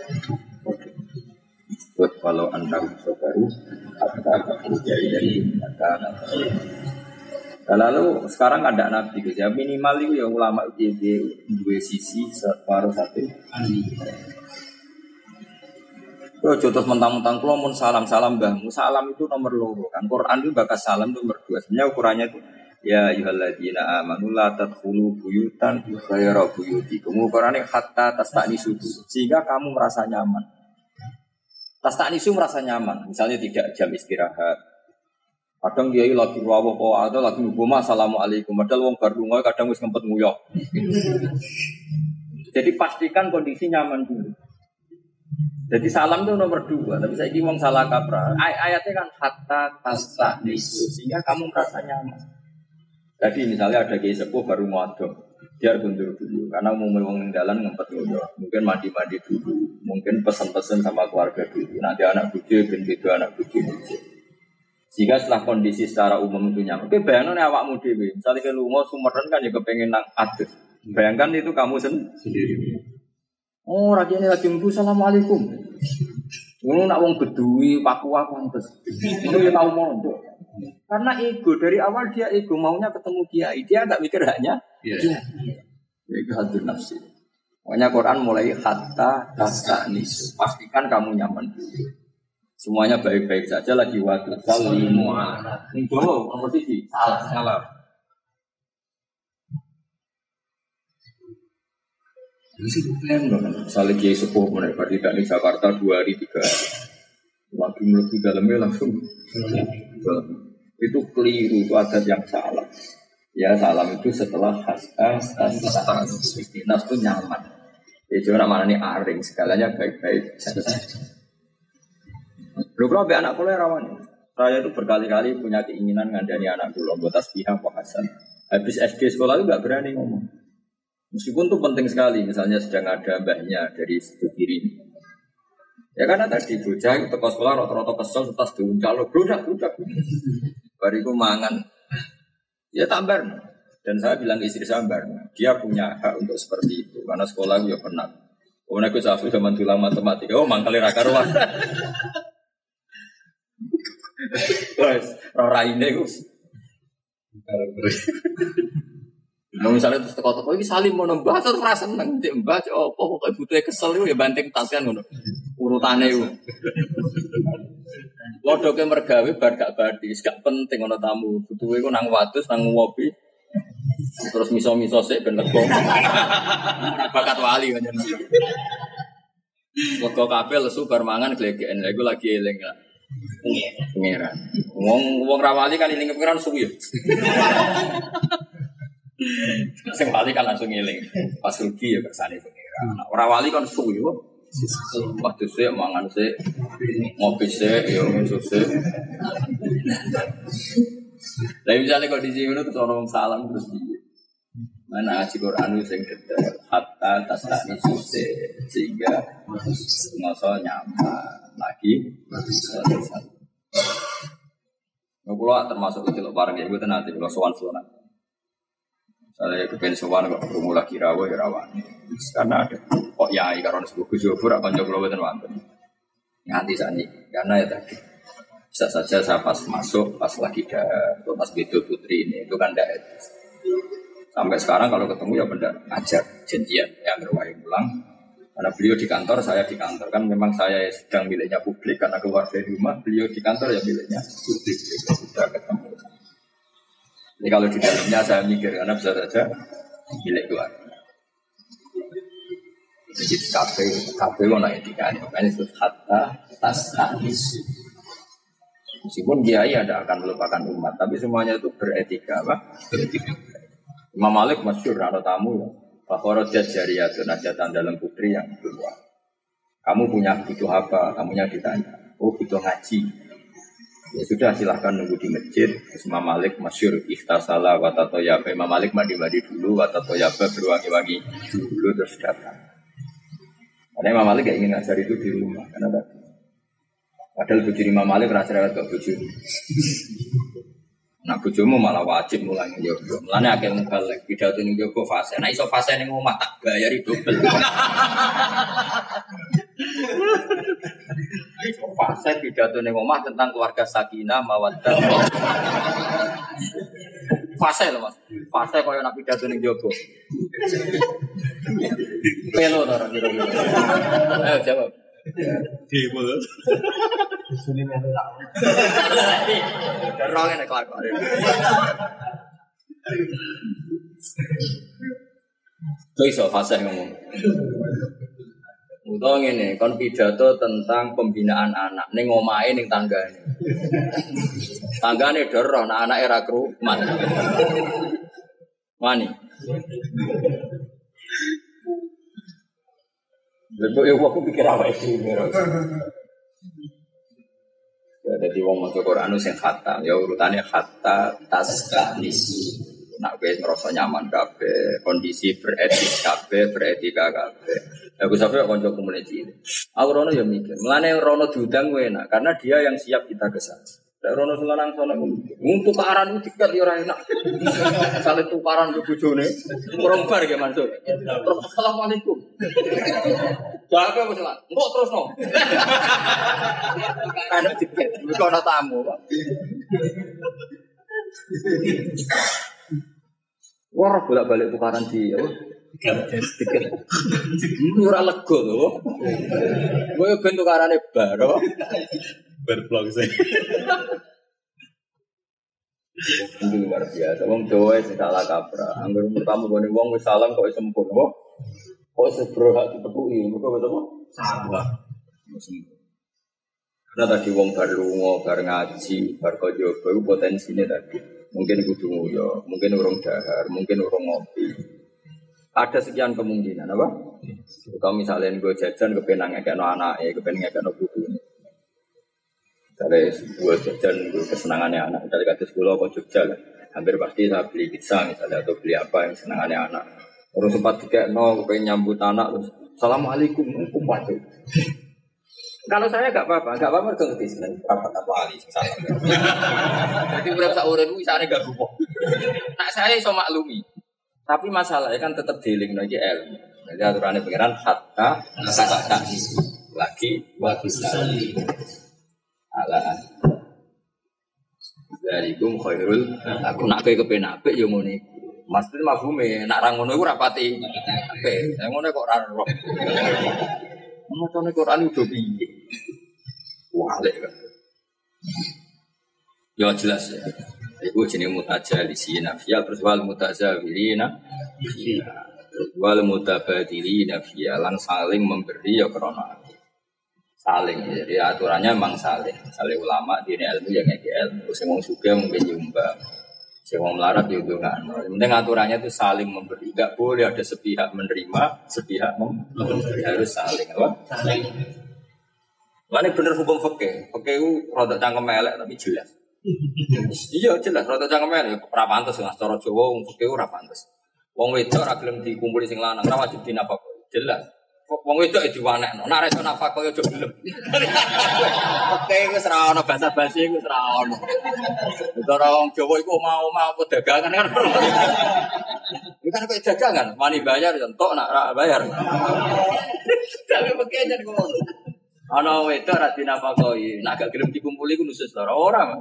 Buat kalau anda saudara, kata dari dari kata. Lalu sekarang ada nabi, ya minimal itu ya ulama itu dua sisi separuh satu. Kalau jodoh mentang-mentang kalau mau salam salam bahmu salam itu nomor loro kan Quran itu bakas salam itu nomor dua. Sebenarnya ukurannya itu ya ayyuhalladzina amanu la tadkhulu buyutan ghayra buyutikum. Ukurannya hatta tastanisu sehingga kamu merasa nyaman. Tastanisu merasa nyaman. Misalnya tidak jam istirahat. Kadang dia lagi rawo po atau lagi ngomong assalamualaikum. Padahal wong bar lunga kadang wis ngempet nguyah. Jadi pastikan kondisi nyaman dulu. Jadi salam itu nomor dua. Tapi saya ingin salah kaprah. Ay- ayatnya kan hatta tastanisu sehingga kamu merasa nyaman. Jadi misalnya ada kiai sepuh baru mau adem, dia kundur dulu karena mau mewong dalan ngempet dulu, mungkin mandi-mandi dulu, mungkin pesan-pesan sama keluarga dulu. Nanti anak bujuk, ben beda anak bujuk. Jika setelah kondisi secara umum itu nyaman, oke bayangkan awakmu dhewe, misalnya kalau mau sumeran kan ya kepengen nang adem. Bayangkan itu kamu sendiri. Oh, rakyatnya lagi mbu assalamualaikum. Ngono nak wong bedui Papua pantes. Ngono ya tau mondok. Karena ego dari awal dia ego maunya ketemu kiai, dia enggak mikir haknya. Iya. Itu hadir nafsi. Makanya Quran mulai hatta tastanis. Pastikan kamu nyaman dulu. Semuanya baik-baik saja lagi waktu salimu ala. Itu nomor tiga. Salah, salah. Ini sih bukan dong. Misalnya kiai sepuh mereka tidak di Jakarta dua hari tiga hari. Lagi menuju dalamnya langsung. Itu keliru, itu adat yang salah. Ya salam itu setelah hasta, hasta, istinas itu nyaman. Ya cuma mana nih aring segalanya baik-baik saja. Lu kalau be anak kuliah rawan. Saya itu berkali-kali punya keinginan ngandani anak kuliah buat tasbihah Pak Hasan. Habis S D sekolah itu nggak berani ngomong. Meskipun itu penting sekali, misalnya sedang ada mbahnya dari situ kiri. Ya karena tadi bocah itu teko sekolah rata-rata kesel tetas diuncal lo brudak-brudak. Bariku mangan. Ya tambar. Dan saya bilang ke istri sambar, dia punya hak untuk seperti itu karena sekolah dia pernah. Kemudian aku safu zaman tulang matematika, oh mangkali ra karuan. Guys, ora raine Gus. Nah, misalnya terus teko-teko iki salim mau nembah terus ora seneng, ndek mbah opo pokoke butuhe kesel iku ya banting tas kan ngono. Urutane iku. Wodoke mergawe bar gak badis, gak penting ana tamu. Butuhe iku nang wates nang ngopi. Terus miso-miso sik ben lego. Ora bakat wali kan jeneng. Wego kabeh lesu bar mangan glegeken. Lha iku lagi eling lah. Pengeran. Wong wong ra wali kan eling pengeran suwi. Sing wali kan langsung ngeling. Pas rugi ya kersane pengira. Ora wali kan suwi wae. Waktu sik mangan sik ngopi sik ya mesu sik. Lah misalnya kondisi ngono terus orang salam terus piye? Mana ngaji Quran sing detail hatta tasani suse sehingga ngoso nyaman lagi. Kalau termasuk kecil barang ya gue nanti kalau sowan-sowan. Saya kepengen sowan kok ketemu lagi rawa ya rawan. Karena ada kok yai karo sebut Gus Yofur apa njoglo mboten wonten. Nganti sakniki karena ya tadi bisa saja saya pas masuk pas lagi dah atau pas betul putri ini itu kan tidak etis. Sampai sekarang kalau ketemu ya benar ajar janjian yang berwahyu pulang. Karena beliau di kantor, saya di kantor kan memang saya sedang miliknya publik karena keluar dari rumah, beliau di kantor ya miliknya publik. Sudah ketemu. Jadi kalau di dalamnya saya mikir karena bisa saja milik keluarga. Jadi kafe kafe mana etika ini makanya itu hatta tas hadis. Meskipun kiai ada akan melupakan umat, tapi semuanya itu beretika, apa? Beretika. Imam Malik masyhur ada tamu ya. Fakhorat jariyatun najatan dalam putri yang keluar. Kamu punya butuh apa? Kamunya ditanya. Oh butuh ngaji. Ya sudah silahkan nunggu di masjid. Imam Malik masyhur ikhtasala watatoyaba. Imam Malik mandi-mandi dulu watatoyaba berwangi-wangi dulu terus datang. Karena Imam Malik gak ingin ngajar itu di rumah. Karena tadi. Padahal bujur Imam Malik rasa-rasa gak bujur. Nah bojomu malah wajib mulangi njogo. Mulane akeh mubalek pidato ning njogo fase. Nek iso fase ning omah tak bayari dobel. Iso fase pidato ning omah tentang keluarga sakinah mawaddah. Fase lho Mas. Fase koyo nek pidato ning njogo. Pelo to ora kira-kira. Ayo jawab. Dewa. Sune melu lak. Derong nek kelakuan. Kok iso fase ngomong. Utawa ngene, kon pidato tentang pembinaan anak ning omahe ning tanggane. Tanggane doro nek anake ra krumat. Wani. Lha yo aku pikir awake dhewe. Ya dadi wong maca Quran sing khatam, ya urutane khatta tasnisi. Nak wis ngrasa nyaman kabeh, kondisi beretis kabeh, beretika kabeh. Aku sampe kanca komuniti. Aku rono ya mikir, mulane rono diundang kowe enak karena dia yang siap kita kesal. Nek rono selanang sono untuk tukaran itu tiket ya ora enak. Sale tukaran ke bojone, kurang bar ge Mansur. Terus assalamualaikum. Jawabe wis lah. Engko terusno. Kan tiket, kok ana tamu, Pak. Wah, bolak-balik tukaran di apa? Tiket. Ora lega lho. Kowe ben tukarane bar apa? Berblog saya. Itu luar biasa. Wong Jawa sing salah kaprah. Angger kamu gone wong wis salam kok sempur kok. Kok sebro hak dipekuki. Mergo apa? Salah. Karena tadi wong bar lunga, bar ngaji, bar kajaba iku potensine tadi. Mungkin kudu nguyo, mungkin urung dahar, mungkin urung ngopi. Ada sekian kemungkinan apa? Kalau misalnya gue jajan kepenang ngekekno anake, kepenang ngekekno bojone. Dari sebuah jajan kesenangannya anak, dari kata sekolah ke Jogja lah, hampir pasti saya beli pizza misalnya atau beli apa yang senangannya anak. Orang sempat tiga nol, pengen nyambut anak, terus assalamualaikum, kumpat tuh. Kalau saya nggak apa-apa, nggak apa-apa itu ngerti sih, apa apa ali, salah. Jadi berapa orang itu misalnya nggak gupo. Nak saya iso maklumi, tapi masalahnya kan tetap dealing lagi ilmu. Jadi aturannya pengiran hatta tak lagi waktu sekali. Alaan darikum khairul aku nak kowe kepen apik ya ngene iku. Maksud mafhume nak ra ngono iku rapati apik. Saya ngono kok ora roh. Macane Quran udah piye? Walek kan. Ya jelas ya. Iku jenenge mutajalisina fiya terus wal mutazawirina fiya. Wal mutabadilina fiya lan saling memberi ya krana saling, jadi aturannya memang saling. Saling ulama di ilmu yang ngeki ilmu. Semua suka mungkin nyumbang, semua melarat diuntungkan. Penting aturannya itu saling memberi. Tidak boleh ada sepihak menerima, sepihak memberi. Harus saling, apa? Saling. Mana bener hukum fikih? Fikih itu rada cangkem elek tapi jelas. Iya jelas, rada cangkem elek. Ora pantes nggak cara Jawa, fikih ora pantes. Wong wedok ora gelem dikumpuli sing lanang, ora wajib dinafkahi. Jelas. Wong wedok diwanekno. Nek iso nafkah yo aja gelem. Oke, wis ra ono basa-basi wis ra ono. Cara wong Jawa iku mau-mau dagangan kan. Iki kan kok dagangan, wani bayar entuk nek ra bayar. Tapi pekejan ngono. Ana wedok ra dinafkahi, nek gak gelem dikumpuli ku nusus ora ora.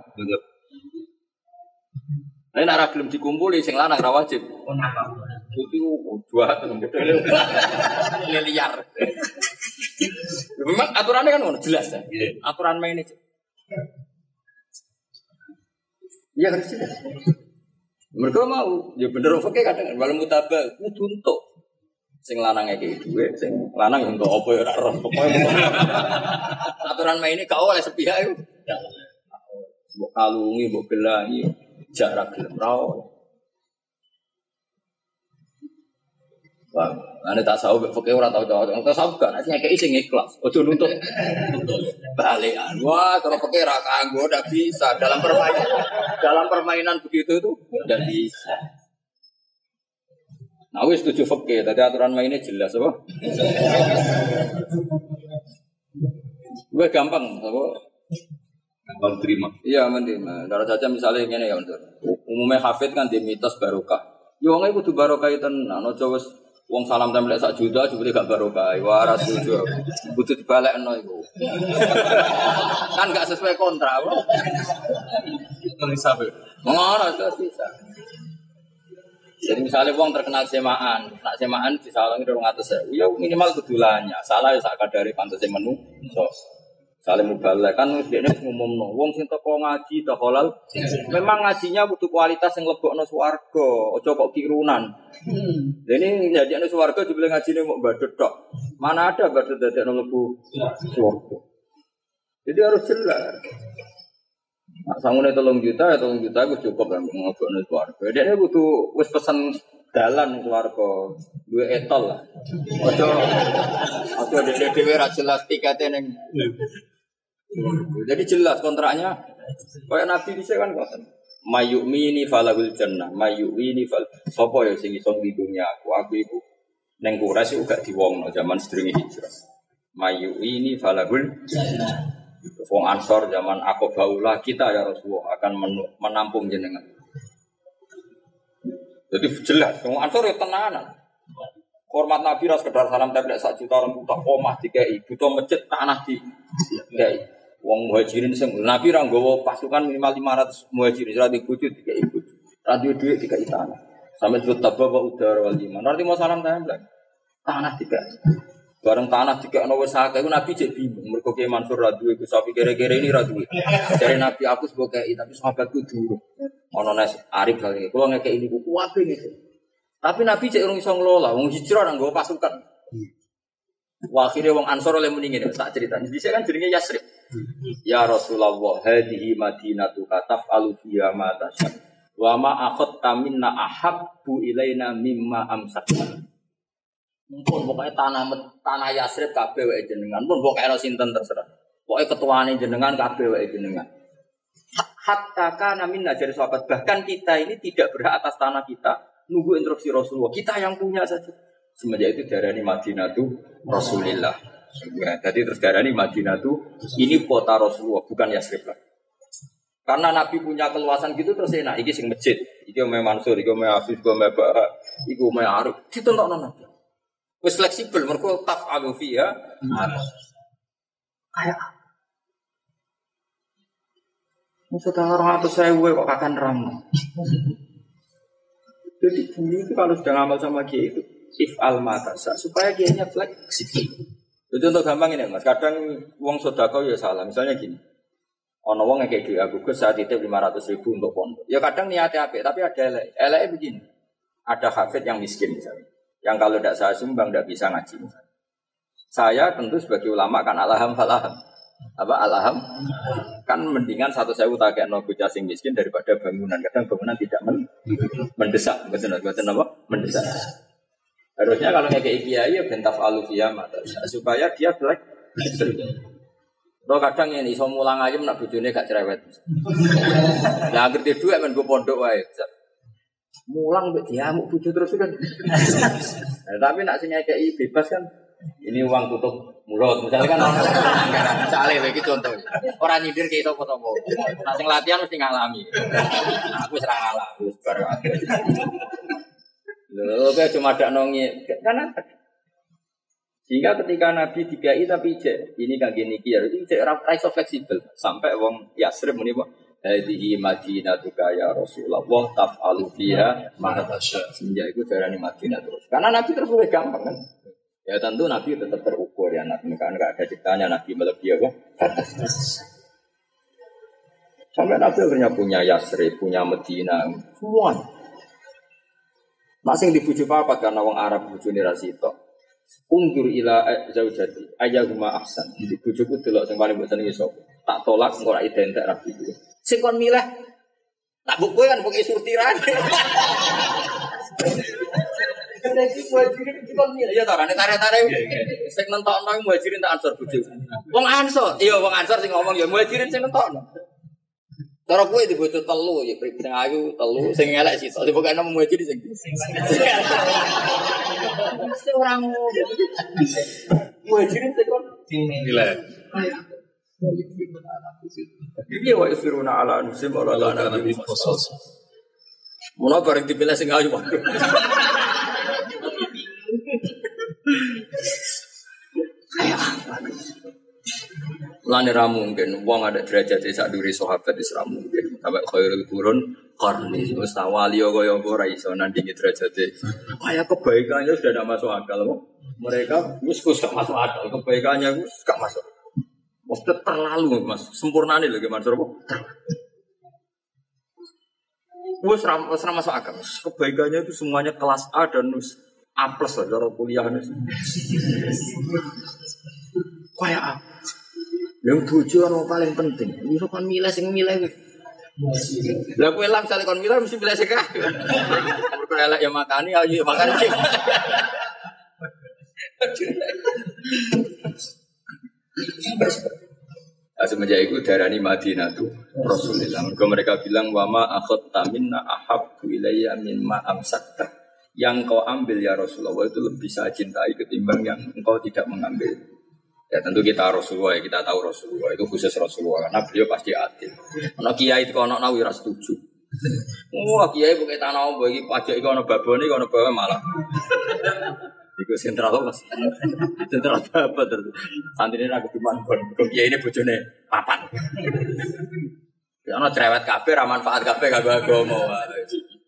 Nek ora gelem dikumpuli sing lanang ra wajib. Itu dua liar. Memang aturannya kan jelas ya. Aturan main itu. Iya harus jelas. Mereka mau, ya bener oke kadang walau mutabah, itu untuk sing lanang kayak gitu, sing lanang untuk apa ya roh. Aturan main ini kau oleh sepihak itu. Buk kalungi, buk gelangi, jarak gelem rawol. Wah, ane tasawuf fikih ora tau tau. Tasawuf kan asline kayak sing ikhlas. Ojo nuntut balikan. Wah, kalau fikih ra kanggo ndak bisa dalam permainan. Dalam permainan begitu itu ndak bisa. Nah, wis setuju fikih, tadi aturan mainnya jelas apa? Gue gampang apa? Gampang terima. Iya, menerima. Kalau saja misalnya ngene ya, Untuk. Umumnya hafid kan di mitos barokah. Yo wong kudu barokah tenan, aja wis wong salam templek sak juta jebule gak barokah. Wah, ora setuju. Kudu dibalekno iku. Kan gak sesuai kontrak. Itu bisa, Pak. Ngono terus bisa. Jadi misalnya wong terkenal semaan, nak semaan disalangi dong atas saya, ya minimal kedulannya. Salah ya sak kadari pantas menu, so saling mubalek kan dia ngumum no. Wong sing teko ngaji tak halal, memang ngajinya butuh kualitas yang lebokno swarga, ojo kok kirunan. Jadi jadi anu swarga dibeli ngajine mau badut tok. Mana ada badut dadekno mlebu swarga. Jadi harus jelas. Nah, sangune telung juta, ya telung juta aku cukup lah ngobokno swarga. Dia butuh wis pesen dalan swarga, duwe etol lah. Ojo ojo dhewe ra jelas tikete ning. Jadi jelas kontraknya. Kayak Nabi dhisik kan ngoten. Mayu'mini falahul jannah, mayu'ini fal. Sopo ya sing iso di dunia aku, aku iku ning Quraisy uga diwongno zaman sedurunge hijrah. Mayu'ini falahul jannah. Wong Ansor zaman Aqabah kita ya Rasulullah akan menampung jenengan. Jadi jelas, wong Ansor ya tenanan. Hormat Nabi ras sekedar salam templek sak juta orang buta omah dikei, butuh masjid tanah di dikei. Wong muhajirin sing Nabi ra nggawa pasukan minimal lima ratus muhajirin ra dibujuk dikei bojo. Ra duwe dhuwit dikei tanah. Sampai disebut tababa udara wal iman. Arti mau salam templek. Tanah dikei. Bareng tanah dikekno wis akeh iku Nabi jek bingung. Mergo Ki Mansur ra duwe Gus Sapi kere-kere ini ra duwe. Jare Nabi aku sebagai tapi sahabatku durung. Ono nes arif kali. Kulo ngekeki niku kuwabe niku. Tapi Nabi cek urung iso ngelola, wong hijrah nang nggawa pasukan. Wah, akhirnya wong Ansor oleh muni ngene, tak cerita. Jadi saya kan jenenge Yasrib. Ya Rasulullah, hadhihi Madinatu kataf alu fiha ma tasya. Wa ma akhadta minna ahabbu ilaina mimma amsakna. Mumpun pokoke tanah tanah Yasrib kabeh wae jenengan. Mumpun pokoke ana sinten terserah. Pokoke ketuane jenengan kabeh wae jenengan. Hatta kana minna jadi sahabat, bahkan kita ini tidak berhak atas tanah kita. Nunggu instruksi Rasulullah, kita yang punya saja. Semenjak itu darani Madinah itu Rasulillah. Ya, jadi terus darani Madinah itu ini kota Rasulullah, bukan Yasrib lah. Karena Nabi punya keluasan gitu terus enak. Iki sing masjid, ikiome Mansur, ikiome Afif, ikiome Barak, ikiome Arif. Ditentukno Nabi. Wis fleksibel, mergo taf'alu fiha. Kayak maksudnya orang atas saya kok kakan ramah. Jadi bumi itu kalau sudah ngamal sama kiai itu if al matasa supaya kiainya fleksibel. Itu untuk gampang ini mas. Kadang uang sodako ya salah. Misalnya gini, ono uang yang kayak di aku ke saat itu lima ratus ribu untuk pondok. Ya kadang niatnya apa? Tapi ada elek. Eleknya begini. Ada hafid yang miskin misalnya. Yang kalau tidak saya sumbang tidak bisa ngaji. Misalnya. Saya tentu sebagai ulama kan alham falaham. Apa alham kan mendingan satu sewu tak kayak no bocah sing miskin daripada bangunan. Kadang bangunan tidak men mendesak, betul betul apa? Mendesak. Harusnya kalau kayak kiai ya bentaf alufiyah mata supaya dia black. Lo kadang ini iso mulang aja nak bojone gak cerewet. Lah ngerti duit men go pondok wae. Mulang mbek diamuk bojo terus kan. Nah, tapi nak sing kayak bebas kan. Ini uang tutup mulut, misalnya kan anggaran, misalnya begitu contoh. Orang nyindir kayak itu foto-foto. Nah, sing latihan mesti ngalami. Nah, aku serang ngalah, aku baru ada. Loh, kayak cuma ada nongi, kan ada. Sehingga ketika Nabi dikai tapi cek ini kan gini kiai, ini cek raiso fleksibel sampai wong Yasrib muni apa? Hadihi Madinatuka ya Rasulullah, taf'alu fiha ma tasya. Semenjak itu darani Madinah terus. Karena Nabi terus lebih gampang kan. Ya tentu Nabi tetap terukur ya Nabi kan enggak ada ceritanya Nabi melebihi apa batas. Sampai Nabi akhirnya punya Yasrib, punya Medina, semua. Masing dibujuk papat karena wong Arab bujune ra sitok. Ungdur ila zaujati ayyuhuma ahsan. Dibujuku delok sing paling mbok senengi sapa. Tak tolak engko ra identik rabi kuwi. Sing kon milih tak mbok kowe kan mbok surtiran. Nek muhajirin dikon milih ya ta ora tarik-tarik. Sing nentokno muhajirin tak ansor bojo. Wong ansor, iya wong ansor sing ngomong ya muhajirin sing nentokno. Cara kowe di bojo telu ya sing ayu telu sing elek sitok dipokoke nang muhajirin sing. Mesti ora ngono. Muhajirin sing kon Milih. Iya wa isiruna ala nusim ala ala nabi khusus. Mula bareng dipilih sing ayu waduh. Kayak apa? Lane ra mungkin wong ada derajat sak duri sahabat wis ra mungkin. Sampai khairul qurun qarni wis tawali kaya apa ora iso nandingi derajate. Kayak kebaikannya sudah tidak masuk akal kok. Mereka wis wis gak masuk akal, kebaikannya wis gak masuk. Waktu terlalu mas, sempurna nih lagi Mansur bu. Wes ram, wes ram masuk akal. Kebaikannya itu semuanya kelas A dan nus A plus lah cara kuliah nus. Kayak apa? Yang tujuan yang paling penting. Bisa kan milih sing milih. Lah kowe lang sale kon milih mesti milih sing kabeh. Mergo elek ya makani, ayo ya makan sing. Semenjak itu darani Madinah tu Rasulullah. Mereka bilang wama akhadta minna ahabbu ilayya mimma amsakta. Yang kau ambil ya Rasulullah itu lebih saya cintai ketimbang yang engkau tidak mengambil. Ya tentu kita Rasulullah, kita tahu Rasulullah itu khusus Rasulullah karena beliau pasti adil. Ana kiai itu ana nawi ra setuju. Wah kiai bukan tanah bagi pajak itu ana babone ana bawa malah. Iku sentral Mas. Sentral apa terus? Santrine ra keduman kon. Kok kiai ini bojone papat. Ya ana cerewet kabeh ra manfaat kabeh kanggo agama wae.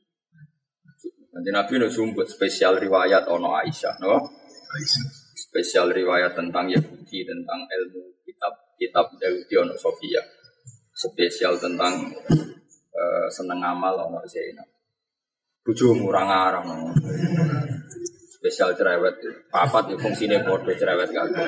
Nanti Nabi no sumbut spesial riwayat ono Aisyah, no? Spesial riwayat tentang Yahudi, tentang ilmu kitab-kitab Yahudi ono Sofia. Spesial tentang uh, seneng amal ono Zainab. Bojomu ora ngarang no. Spesial cerewet, papat ya fungsine padha cerewet kabeh.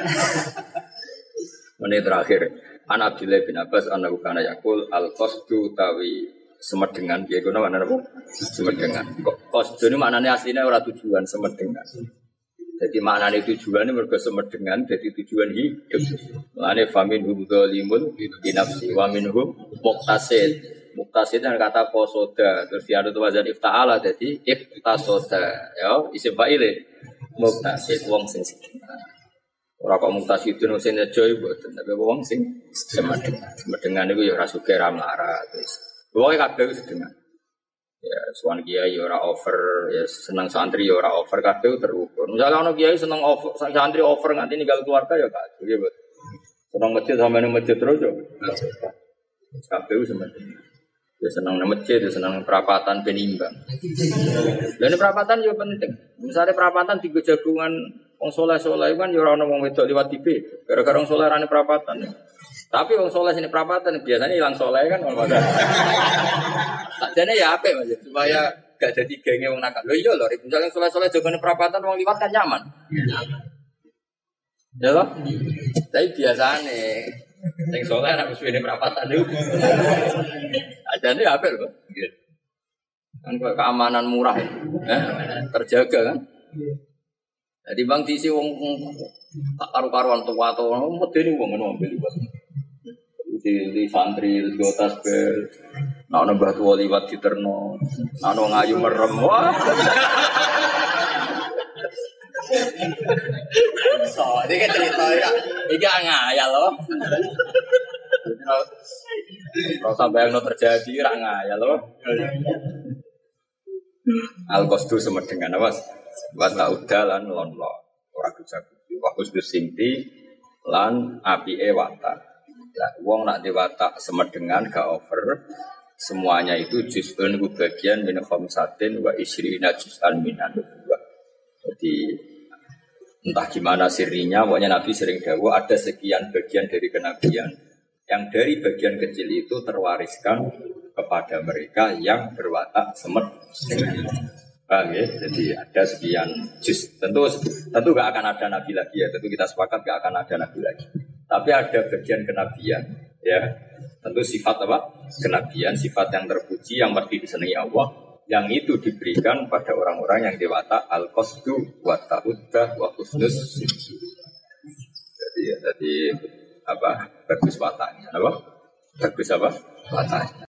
Menit terakhir, An Abdullah bin Abbas annahu kana yaqul al-qasdu tawi semedengan piye kono mana apa? Semedengan. Kok qasdu ini maknane asline ora tujuan semedengan. Jadi maknane tujuane mergo semedengan dadi tujuan hidup. Lane famin hum dzalimun bi nafsi wa minhum muqtasid. Muqtasid kan kata qasoda terus diadu wazan ifta'ala dadi iqtasoda ya isim fa'ile muqtasid wong sing sedengan. Ora kok muqtasidun sing nejo mboten tapi wong sing semedengan. Semedengan iku ya ora sugih ra mlarat wis. Wong kabeh wis sedengan. Ya suwan kiai ya ora over, ya seneng santri ya ora over kabeh terukur. Misalnya ana kiai seneng over, santri over nganti ninggal keluarga ya gak nggih, Bu. Seneng masjid sampe nang masjid terus yo. Kabeh wis sementing. Ya seneng nang masjid, ya seneng perapatan ben imbang. Lha nek perapatan yo penting. Misalnya perapatan tiga jagungan wong saleh-saleh kan ya ora ono wong wedok liwat T V. Gara-gara wong saleh rane perapatan. Tapi wong soleh sini perapatan biasanya hilang soleh kan wong padha. Sakjane ya apik Mas supaya gak jadi genge wong nakal. Lho iya lho, misalnya soleh-soleh jogone perapatan wong liwat kan nyaman. Ya loh. Tapi biasane sing soleh nek wis wene perapatan niku. Sakjane ya apik lho. Kan keamanan murah. Eh, terjaga kan. Jadi bang diisi wong tak karu-karuan tua atau medeni wong ngono ambil liwat. Di santri di atas bel, nak nambah tua liwat di terno, nak ngayu merem, wah. So, ini kan cerita ya, ini ngayal loh. Kalau sampai yang terjadi, rak ngayal loh. Al-Qasdu semedengan apa? Wata udalan lon lon, orang kerja wakus bersinti lan api ewata. Lah, wong nak diwatak semedengan gak over, semuanya itu juz'un ku bagian min khamsatin wa isrina juz'an minan nubuwah. Jadi entah gimana sirinya, pokoknya Nabi sering dawuh ada sekian bagian dari kenabian yang dari bagian kecil itu terwariskan kepada mereka yang berwatak semedengan. Paham ya? Jadi ada sekian juz. Tentu tentu gak akan ada nabi lagi ya. Tentu kita sepakat gak akan ada nabi lagi. Tapi ada bagian kenabian, ya. Tentu sifat apa? Kenabian, sifat yang terpuji, yang pasti disenangi Allah. Yang itu diberikan pada orang-orang yang dewata al-qasdu wa ta'uddah wa husnus. Jadi ya, jadi apa? Bagus watanya, apa? Bagus apa? Watanya.